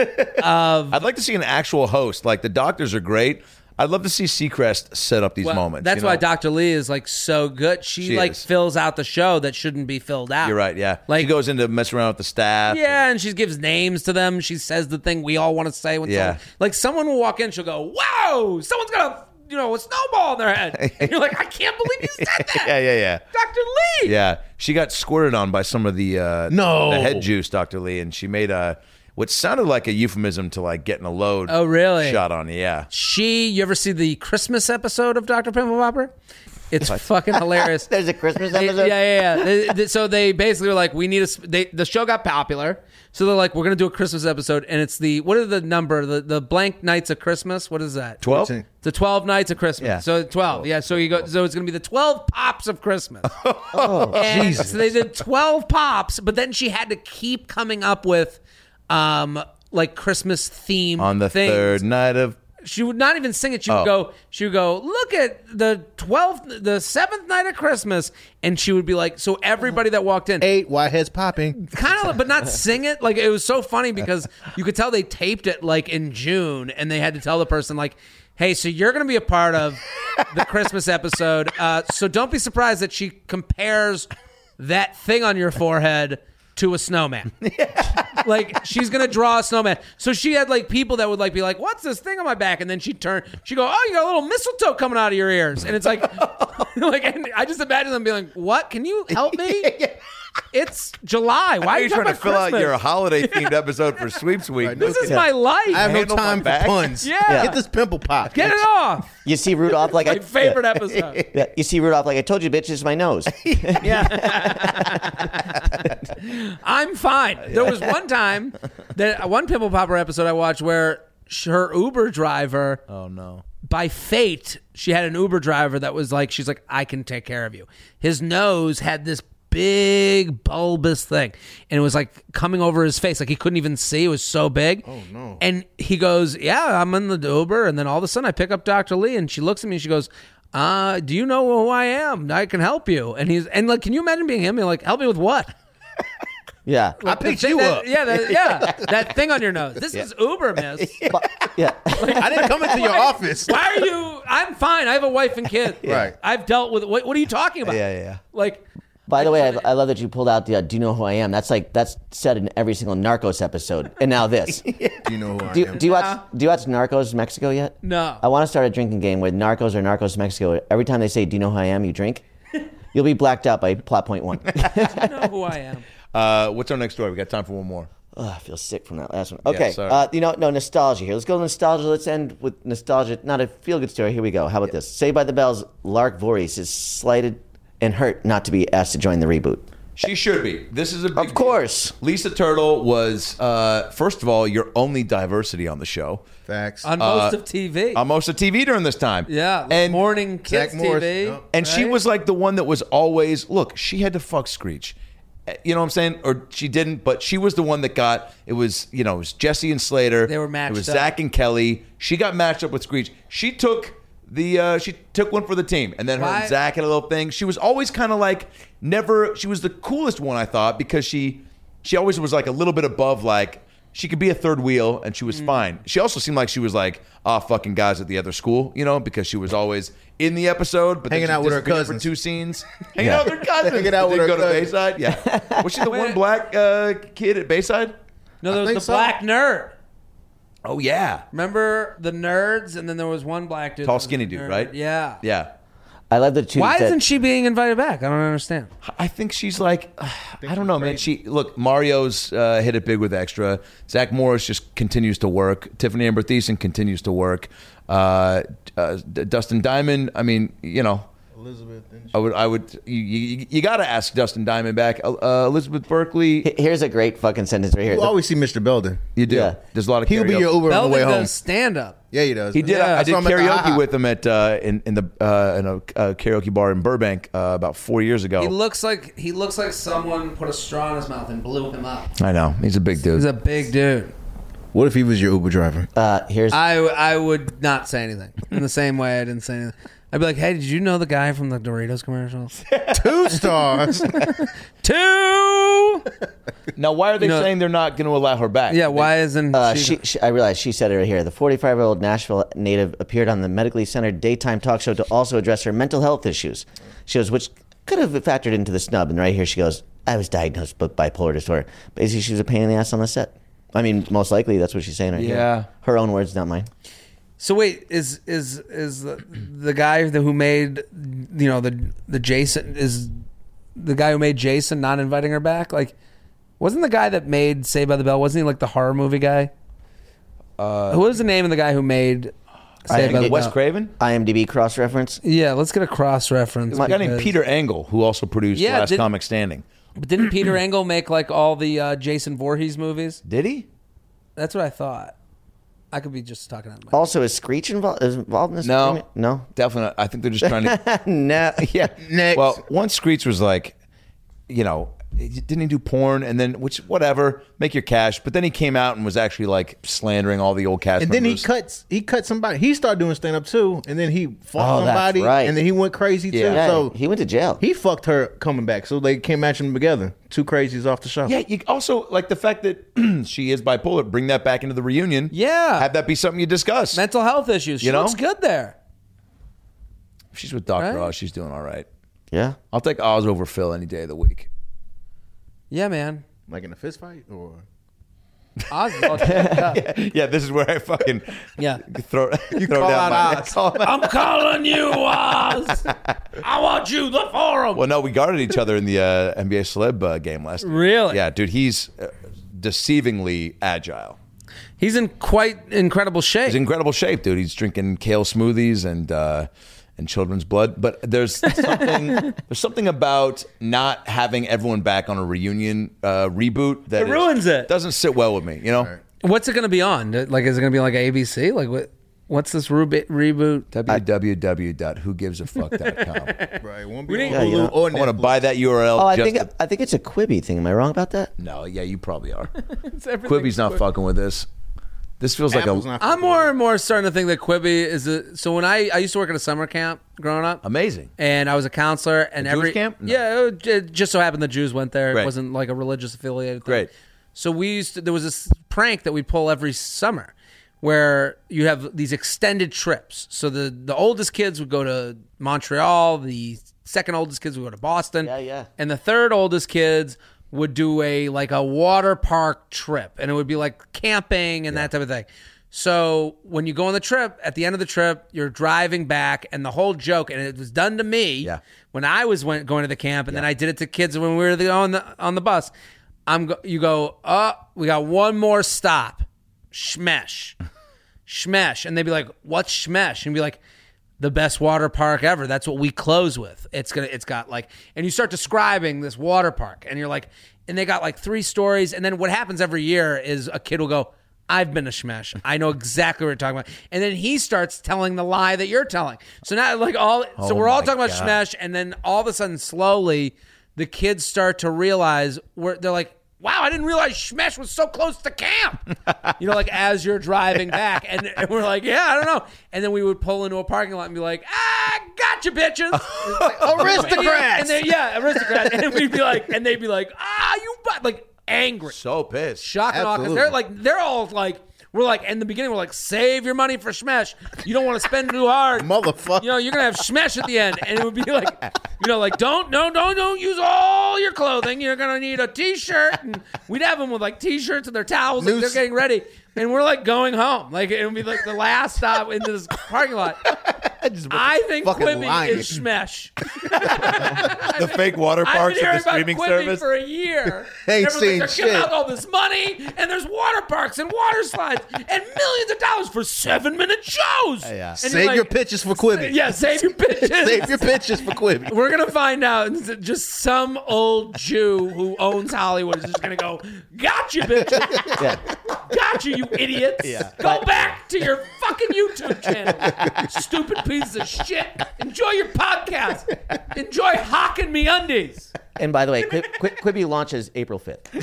S3: I'd like to see an actual host. Like the doctors are great. I'd love to see Seacrest set up these
S2: Well,
S3: moments.
S2: That's
S3: you
S2: why
S3: know?
S2: Doctor Lee is like so good. She,
S3: She
S2: like
S3: is.
S2: fills out the show that shouldn't be filled out.
S3: You're right. Yeah,
S2: Like
S3: she goes into mess around with the staff.
S2: Yeah, and she gives names to them. She says the thing we all want to say when
S3: Yeah.
S2: someone, like someone will walk in, she'll go, "Whoa, someone's got a you know a snowball in their head." And you're like, "I can't believe you said that."
S3: yeah, yeah, yeah.
S2: Doctor Lee.
S3: Yeah, she got squirted on by some of the uh,
S5: No.
S3: the head juice, Doctor Lee, and she made a what sounded like a euphemism to like getting a load.
S2: Oh, really?
S3: Shot on you, yeah.
S2: She. You ever see the Christmas episode of Doctor Pimple Popper? It's fucking hilarious.
S4: There's a Christmas
S2: They-
S4: episode.
S2: yeah, yeah, yeah. They- they- so they basically were like, we need a. sp- They, the show got popular, so they're like, we're gonna do a Christmas episode, and it's the what are the number the the blank nights of Christmas? What is that?
S3: Twelve.
S5: fourteen.
S2: The twelve nights of Christmas.
S3: Yeah.
S2: So twelve. Yeah. So you go. So it's gonna be the twelve pops of Christmas.
S4: Oh,
S2: And
S5: Jesus.
S2: So they did twelve pops, but then she had to keep coming up with, um, like Christmas themed
S3: On the
S2: things.
S3: third night of
S2: She would not even sing it. She would
S3: Oh.
S2: go. She would go. Look at the twelfth, the seventh night of Christmas, and she would be like. So everybody that walked in,
S5: Eight whiteheads popping.
S2: kind of, but not sing it. Like it was so funny because you could tell they taped it like in June, and they had to tell the person like, "Hey, so you're going to be a part of the Christmas episode. Uh, so don't be surprised that she compares that thing on your forehead to a snowman. Like she's gonna draw a snowman. So she had like people that would like be like, "What's this thing on my back?" And then she'd turn, she'd go, "Oh, you got a little mistletoe coming out of your ears." And it's like, like, and I just imagine them being like, "What? Can you help me?" It's July. Why
S3: Why
S2: are
S3: are
S2: you
S3: you trying to
S2: talking
S3: fill
S2: about
S3: out
S2: Christmas?
S3: your holiday themed episode for Sweeps Week?
S5: Right, no
S2: This is
S5: kidding.
S2: my life.
S5: I have no
S3: Handle my
S5: time for
S3: back.
S5: puns.
S2: Yeah.
S5: Get this pimple pop.
S2: Get it off.
S4: you see Rudolph like
S2: My
S4: I
S2: favorite episode.
S4: Yeah, you see Rudolph like I told you, bitch. It's my nose.
S2: I'm fine. There was one time that one Pimple Popper episode I watched where sh- her Uber driver
S3: Oh no.
S2: by fate, she had an Uber driver that was like, she's like, I can take care of you. His nose had this big bulbous thing, and it was like coming over his face, like he couldn't even see. It was so big. Oh no! And he goes, "Yeah, I'm in the Uber," and then all of a sudden, I pick up Doctor Lee, and she looks at me, and she goes, "Uh, do you know who I am? I can help you." And he's and like, can you imagine being him? You're like, "Help me with what?"
S4: Yeah.
S2: Like,
S5: I picked
S2: the thing
S5: you
S2: that-
S5: up.
S2: Yeah, that, yeah, that thing on your nose. This is Uber, miss.
S4: Yeah.
S5: I didn't come into your office.
S2: Why are you? I'm fine. I have a wife and kid.
S5: Right.
S2: I've dealt with. What, what are you talking about?
S3: Yeah, yeah, yeah.
S2: Like.
S4: By the way, I, I love that you pulled out the uh, "Do you know who I am?" That's like that's said in every single Narcos episode, and now this.
S5: Do you know who I
S4: Do you,
S5: am?
S4: do you watch Do you watch Narcos Mexico yet?
S2: No.
S4: I want to start a drinking game with Narcos or Narcos Mexico. Every time they say, "Do you know who I am?" you drink. You'll be blacked out by plot point one.
S2: I know who I am.
S3: Uh, what's our next story? We got time for one more.
S4: Ugh, I feel sick from that last one. Okay,
S3: sorry.
S4: uh, you know, no nostalgia here. Let's go to nostalgia. Let's end with nostalgia. Not a feel-good story. Here we go. How about this? Saved by the Bell's Lark Voorhees is slighted and hurt not to be asked to join the reboot.
S3: She should be. This is a big
S4: Of course.
S3: deal. Lisa Turtle was, uh, first of all, your only diversity on the show.
S5: Facts.
S2: On most of T V.
S3: On most of T V during this time.
S2: yeah.
S3: And
S2: morning kids
S5: Zach Morris,
S2: T V.
S5: yep.
S3: And she
S2: right?
S3: was like the one that was always, look, she had to fuck Screech. Uh, You know what I'm saying? Or she didn't, but she was the one that got, it was, you know, it was Jesse and Slater.
S2: They were matched
S3: It was
S2: up.
S3: Zach and Kelly. She got matched up with Screech. She took the, uh, she took one for the team. And then her
S2: Why-
S3: and Zach had a little thing. She was always kind of like, never, she was the coolest one, I thought, because she, she always was like a little bit above, like, she could be a third wheel and she was fine. She also seemed like she was like, ah, fucking guys at the other school, you know, because she was always in the episode, but
S5: Hanging
S3: then she
S5: out with her
S3: disappeared
S5: cousins.
S3: for two scenes. Hanging
S4: Yeah.
S3: out with her cousins.
S5: Hanging out with
S3: Didn't
S5: her
S3: go to
S5: cousins.
S3: Bayside. Yeah. Was she the one black uh, kid at Bayside?
S2: No, there was
S5: think
S2: the
S5: so.
S2: black nerd.
S3: Oh, yeah.
S2: Remember the nerds, and then there was one black dude.
S3: Tall,
S2: that was
S3: skinny
S2: a
S3: dude,
S2: nerd.
S3: right?
S2: Yeah.
S3: Yeah.
S4: I love the two.
S2: Why
S4: that-
S2: isn't she being invited back? I don't understand.
S3: I think she's like, I don't know, man. She look, Mario's uh, hit it big with Extra. Zach Morris just continues to work. Tiffany Amber Thiessen continues to work. Uh, uh, D- Dustin Diamond. I mean, you know,
S5: Elizabeth. didn't she?
S3: I would, I would, you, you, you got to ask Dustin Diamond back. Uh, uh, Elizabeth Berkley,
S4: H- Here's a great fucking sentence right here.
S5: You always see Mister Belden.
S3: you do.
S4: Yeah.
S3: There's a lot of.
S5: He'll be
S3: karaoke.
S5: your Uber on the
S2: Belden
S5: way home.
S2: does stand up.
S5: Yeah, he does.
S3: He did.
S2: Yeah.
S3: I, I did
S5: saw him at the
S3: karaoke
S5: IHOP.
S3: with him at uh, in in the uh, in a uh, karaoke bar in Burbank uh, about four years ago.
S2: He looks like he looks like someone put a straw in his mouth and blew him up.
S3: I know he's a big dude.
S2: He's a big dude.
S5: What if he was your Uber driver?
S4: Uh, here's
S2: I I would not say anything in the same way I didn't say anything. I'd be like, hey, did you know the guy from the Doritos commercials?
S5: Two stars.
S2: Two.
S3: Now, why are they
S2: You know-
S3: saying they're not going to allow her back?
S2: Yeah. Why isn't
S4: Uh,
S2: she?
S4: she, she, I realized she said it right here. The forty-five-year-old Nashville native appeared on the medically centered daytime talk show to also address her mental health issues. She goes, which could have factored into the snub. And right here she goes, I was diagnosed with bipolar disorder. Basically, she was a pain in the ass on the set. I mean, most likely that's what she's saying right
S3: Yeah.
S4: here. Her own words, not mine.
S2: So wait, is is is the, the guy that who made you know the the Jason is the guy who made Jason not inviting her back? Like, wasn't the guy that made Saved by the Bell? Wasn't he like the horror movie guy? Uh, who was the name of the guy who made Saved by the
S3: Wes
S2: Bell?
S3: Craven.
S4: IMDb cross-reference.
S2: Yeah, let's get a cross reference.
S3: There's a guy named Peter Engel who also produced
S2: Yeah,
S3: Last
S2: did-
S3: Comic Standing.
S2: But didn't Peter Engel make like all the uh, Jason Voorhees movies?
S3: Did he?
S2: That's what I thought. I could be just talking out my.
S4: Also, is Screech involved, is involved in this?
S3: No.
S4: agreement? No?
S3: Definitely not. I think they're just trying to.
S4: No.
S3: Yeah.
S5: Next.
S3: Well, once Screech was like, you know, didn't he do porn? And then, which, whatever, make your cash. But then he came out and was actually like slandering all the old cast
S5: And then he
S3: members.
S5: cuts. He cut somebody. He started doing stand up too, and then he fought
S4: Oh, that's
S5: somebody,
S4: right.
S5: and then he went crazy
S3: Yeah.
S5: too.
S4: Yeah,
S5: So
S4: he went to jail.
S5: he fucked her coming back. So they came matching them together. Two crazies off the show.
S3: Yeah, you also like the fact that she is bipolar. Bring that back into the reunion.
S2: Yeah.
S3: have that be something you discuss.
S2: Mental health issues. She
S3: You know?
S2: looks good there.
S3: If she's with Doctor
S2: Right?
S3: Oz, she's doing all right.
S4: Yeah.
S3: I'll take Oz over Phil any day of the week.
S2: Yeah, man.
S5: Like in a fist fight, or
S2: Oz is all jacked up.
S3: Yeah, this is where I fucking
S2: Yeah.
S3: throw you throw
S5: call
S3: down
S5: out
S3: my.
S5: Oz.
S3: call him out.
S2: I'm calling you, Oz. I want you, the forum.
S3: Well, no, we guarded each other in the uh, N B A celeb uh, game last night.
S2: Really?
S3: Yeah, dude, he's uh, deceivingly agile.
S2: He's in quite incredible shape.
S3: He's in incredible shape, dude. He's drinking kale smoothies and uh, and children's blood. But there's something there's something about not having everyone back on a reunion uh, reboot that
S2: It ruins it.
S3: Doesn't sit well with me, you know.
S2: What's it going to be on? Like, is it going to be like A B C? Like, what? What's this reboot? reboot?
S3: w w w dot who gives a fuck dot com.
S5: Right. Won't be
S2: We
S5: on
S2: didn't-
S5: Hulu
S4: Yeah, you know.
S5: or
S3: I want to
S5: Netflix.
S3: buy that U R L.
S4: Oh, I
S3: just
S4: think
S3: to-
S4: I think it's a Quibi thing. Am I wrong about that?
S3: No, yeah, you probably are.
S2: It's everything
S3: Quibi's not
S2: Quibi.
S3: fucking with this. This feels like
S5: Apple's
S3: a
S5: not
S2: I'm
S5: fucking
S2: more and more starting to think that Quibi is a. So when I I used to work at a summer camp growing up,
S3: amazing.
S2: and I was a counselor, and
S3: A Jewish
S2: every
S3: camp? No.
S2: yeah, it, it just so happened the Jews went there.
S3: Great.
S2: It wasn't like a religious affiliated thing.
S3: Great.
S2: So we used to, there was this prank that we pull every summer, where you have these extended trips. So the the oldest kids would go to Montreal, the second oldest kids would go to Boston,
S4: Yeah, yeah.
S2: and the third oldest kids would do a like a water park trip, and it would be like camping and that type of thing. So when you go on the trip, at the end of the trip, you're driving back, and the whole joke, and it was done to me
S3: Yeah.
S2: when I was went, going to the camp, and then I did it to kids when we were the, on the on the bus. I'm go, you go, oh, we got one more stop, Shmesh, Shmesh, and they'd be like, what's Shmesh? And be like, the best water park ever. That's what we close with. It's gonna, it's got like, and you start describing this water park, and you're like, and they got like three stories, and then what happens every year is a kid will go, I've been to Shmesh. I know exactly what you're talking about. And then he starts telling the lie that you're telling. So now, like all, so
S3: Oh
S2: we're all
S3: my
S2: talking about
S3: God.
S2: Shmesh, and then all of a sudden, slowly, the kids start to realize where they're like, wow, I didn't realize Shmesh was so close to camp. You know, like as you're driving back, and, and we're like, yeah, I don't know. And then we would pull into a parking lot and be like, ah, gotcha, bitches,
S5: Aristocrats!
S2: And then yeah, aristocrats, and we'd be like, and they'd be like, ah, you bu-, like angry.
S3: So pissed.
S2: Shock and awe, 'cause
S5: Absolutely.
S2: they're like, they're all like, we're like, in the beginning, we're like, save your money for Shmesh. You don't want to spend too hard.
S5: Motherfucker.
S2: You know, you're going to have Shmesh at the end. And it would be like, you know, like, don't, no, don't, don't use all your clothing. You're going to need a t-shirt. And we'd have them with like t-shirts and their towels. Like, they're
S5: Noose.
S2: getting ready. And we're like going home. Like, it would be like the last stop into this parking lot. I think
S5: fucking
S2: Quibi
S5: lying.
S2: is Shmesh.
S3: The fake water
S2: I've
S3: parks
S2: been
S3: of
S2: hearing
S3: the streaming
S2: about Quibi
S3: service.
S2: for a year.
S5: Ain't
S2: Everyone's
S5: seen
S2: like, they're giving
S5: shit.
S2: out all this money, and there's water parks and water slides and millions of dollars for seven minute shows.
S3: Yeah.
S2: And
S5: Save
S2: you're like,
S5: your pitches for Quibi.
S2: Yeah, save your pitches.
S5: Save your pitches for Quibi.
S2: We're gonna find out that just some old Jew who owns Hollywood is just gonna go, gotcha, bitch.
S4: Yeah.
S2: Gotcha, you idiots.
S4: Yeah.
S2: Go back to your fucking YouTube channel. Stupid piece of shit. Enjoy your podcast. Enjoy hawking me undies.
S4: And by the way, Quib- Quib- Quibi launches April fifth.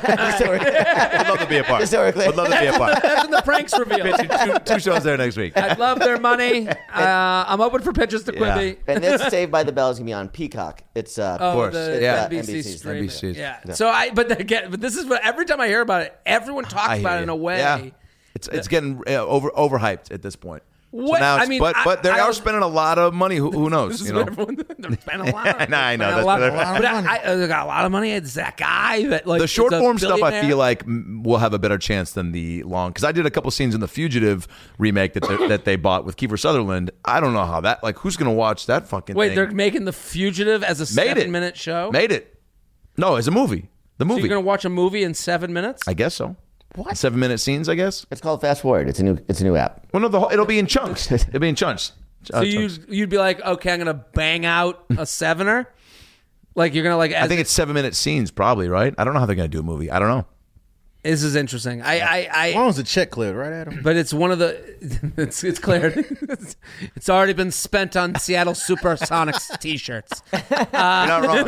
S3: I'd love to be a part.
S4: Just so we're clear.
S3: I'd love to be a part.
S2: That's when the pranks reveal.
S3: two, two shows there next week.
S2: I'd love their money. Uh, I'm open for pitches to
S3: Yeah.
S2: Quibi.
S4: And this Saved by the Bell is gonna be on Peacock. It's uh,
S2: Oh,
S3: course.
S2: the
S3: Yeah.
S2: N B C
S4: N B C,
S2: stream.
S3: N B C.
S2: Yeah. So I, but again, but this is what every time I hear about it, everyone talks
S3: I hear
S2: about it
S3: you.
S2: in a way.
S3: Yeah. It's it's getting uh, over overhyped at this point.
S2: What-
S3: So now it's,
S2: I mean,
S3: but
S2: I-
S3: but they
S2: I
S3: are
S2: was-
S3: spending a lot of money. Who, who knows?
S2: This is
S3: You
S2: what
S3: know.
S2: everyone. They're spending a lot. Of,
S3: Nah, I know,
S2: they're spending
S3: that's
S2: a lot,
S3: what-
S2: but I, I, they got a lot of money. It's that guy that like
S3: The short
S2: is a
S3: form stuff, I
S2: billionaire.
S3: feel like mm, will have a better chance than the long. Because I did a couple scenes in the Fugitive remake that they, that they bought with Kiefer Sutherland. I don't know how that. Like, who's going to watch that fucking
S2: Wait,
S3: thing?
S2: they're making The Fugitive as a
S3: Made it.
S2: seven-minute show.
S3: Made it. No, it's a movie. The
S2: So
S3: movie.
S2: you're gonna watch a movie in seven minutes?
S3: I guess so. What? Seven minute scenes, I guess.
S4: it's called Fast Forward. It's a new it's a new app.
S3: Well, no, the whole, it'll be in chunks. It'll be in chunks.
S2: so you'd you'd be like, okay, I'm gonna bang out a sevener. Like you're gonna like.
S3: I think it's seven minute scenes, probably, right? I don't know how they're going to do a movie. I don't know.
S2: This is interesting. I, I,
S5: As
S2: I
S5: long as the check cleared, right, Adam?
S2: but it's one of the. It's it's cleared. It's, it's already been spent on Seattle Supersonics T-shirts.
S3: You're not wrong.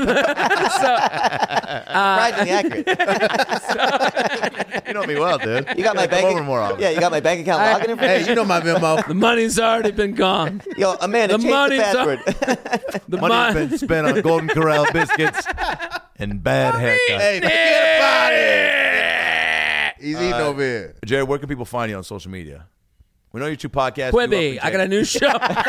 S4: Surprisingly accurate.
S3: You know me well, dude.
S4: You got my
S3: Come
S4: bank.
S3: over more often.
S4: Yeah, you got my bank account login information.
S5: Hey, you know my memo.
S2: The money's already been gone.
S4: Yo, Amanda,
S2: The
S4: change the
S2: money's
S4: password.
S2: The
S3: Money's
S2: mon-
S3: been spent on Golden Corral biscuits and bad haircuts.
S5: Hey, forget about it. He's eating over here.
S3: Jared, where can people find you on social media? We know your two podcasts.
S2: Quibi. I got a new show.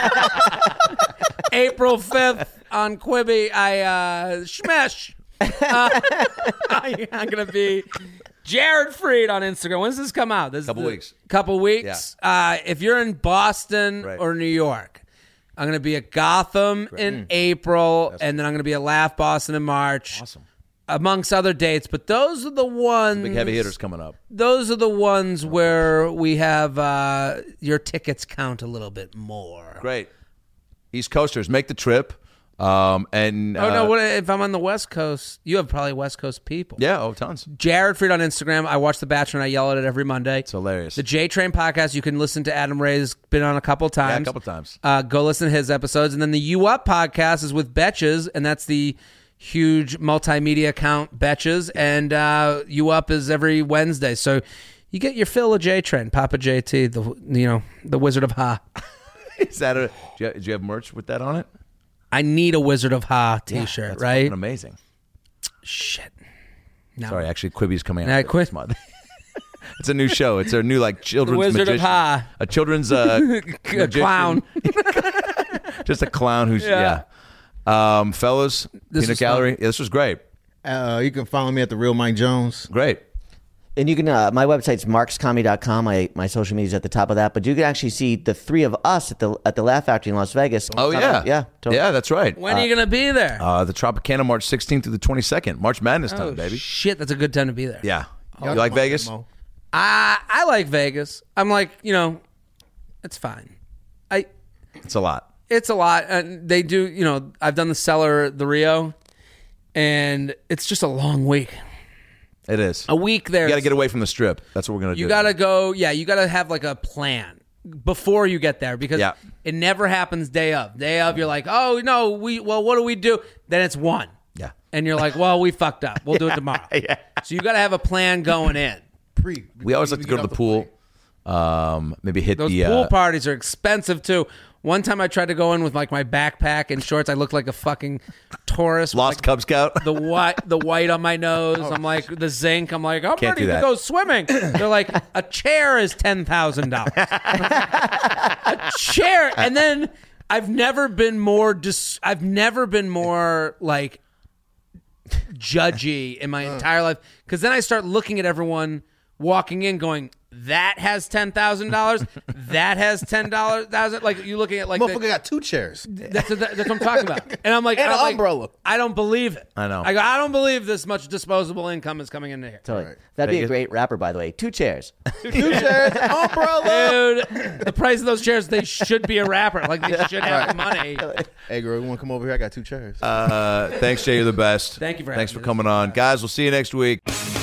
S2: April fifth on Quibi. I uh Shmesh. Uh, I, I'm gonna be Jared Freed on Instagram. When's this come out? This is
S3: Couple
S2: the-
S3: weeks.
S2: Couple weeks. Uh, if you're in Boston
S3: Right.
S2: or New York, I'm gonna be at Gotham in April, and then I'm gonna be at Laugh Boston in March.
S3: Awesome.
S2: Amongst other dates, but those are the ones.
S3: Big heavy hitters coming up.
S2: Those are the ones where we have uh, your tickets count a little bit more.
S3: Great. East Coasters, make the trip. Um, and
S2: Oh, no,
S3: uh,
S2: what if I'm on the West Coast? You have probably West Coast people.
S3: yeah, oh, tons.
S2: Jared Freed on Instagram. I watch The Bachelor and I yell at it every Monday.
S3: It's hilarious.
S2: The J Train podcast, you can listen to Adam Ray's been on a couple times.
S3: Yeah, a couple times.
S2: Uh, go listen to his episodes. And then the You Up podcast is with Betches, and that's the huge multimedia account Betches. And uh, You Up is every Wednesday. So you get your fill of J Train, Papa J T, the you know the Wizard of Ha.
S3: Is that a? Do you, do you have merch with that on it?
S2: I need a Wizard of Ha T-shirt,
S3: That's
S2: right?
S3: fucking amazing.
S2: Shit. No.
S3: Sorry, actually, Quibi's coming out
S2: Nah,
S3: this
S2: Quib-
S3: month. It's a new show. It's a new like children's
S2: Wizard of
S3: magician.
S2: Ha.
S3: A children's uh,
S2: A
S3: magician.
S2: clown.
S3: Just a clown who's
S2: Yeah.
S3: yeah. Um, fellas,
S2: This
S3: Peanut
S2: was
S3: Gallery.
S2: fun.
S3: Yeah, this was great.
S5: Uh, you can follow me at the Real Mike Jones.
S3: Great.
S4: And you can, uh, my website's marks comedy dot com. My, my social media's at the top of that. But you can actually see the three of us at the at the Laugh Factory in Las Vegas.
S3: Oh yeah,
S4: Yeah. Totally.
S3: yeah. That's right.
S2: When are you going to be there?
S3: Uh, the Tropicana, March sixteenth through the twenty-second. March Madness time,
S2: oh,
S3: baby.
S2: shit, that's a good time to be there.
S3: Yeah.
S5: Y'all
S3: You like
S5: come on,
S3: Vegas?
S5: Mo.
S2: I I like Vegas. I'm like, you know, it's fine. I
S3: It's a lot.
S2: it's a lot. And they do, you know, I've done the Cellar, the Rio, and it's just a long week.
S3: It is.
S2: A week there.
S3: You got to get away from the strip. That's what we're gonna do.
S2: You got to go. Yeah, you got to have like a plan before you get there because
S3: Yeah.
S2: it never happens day of. Day of, you're like, oh no, we well, what do we do? Then it's one.
S3: Yeah.
S2: And you're like, well, we fucked up. We'll do it tomorrow.
S3: Yeah.
S2: So you got to have a plan going in.
S5: Pre.
S3: We always like to go to the pool. Um, maybe hit
S2: Those
S3: the
S2: pool
S3: uh,
S2: parties are expensive too. One time I tried to go in with like my backpack and shorts. I looked like a fucking tourist. with,
S3: Lost
S2: like,
S3: Cub Scout.
S2: the white, the white on my nose. I'm like the zinc. I'm like, I'm
S3: Can't
S2: ready
S3: do
S2: to
S3: that.
S2: go swimming. They're like, a chair is ten thousand dollars. A chair, and then I've never been more. Dis- I've never been more like judgy in my entire life because then I start looking at everyone walking in, going, that has ten thousand dollars. That has ten dollars thousand. Like you looking at like
S5: Motherfucker
S2: the,
S5: got two chairs.
S2: that's, that's what I'm talking about. And I'm like,
S5: And
S2: I'm
S5: an
S2: like,
S5: umbrella.
S2: I don't believe it.
S3: I know.
S2: I go, I don't believe this much disposable income is coming into here.
S4: Totally. That'd be a
S3: Vegas.
S4: great rapper, by the way. Two chairs.
S5: Two chairs. Umbrella.
S2: Dude, the price of those chairs, they should be a rapper. Like they should have money.
S5: Hey, girl, you want to come over here? I got two chairs.
S3: Uh, thanks, Jay. You're the best.
S2: Thank you for
S3: Thanks
S2: having
S3: for
S2: me.
S3: coming on, guys. We'll see you next week.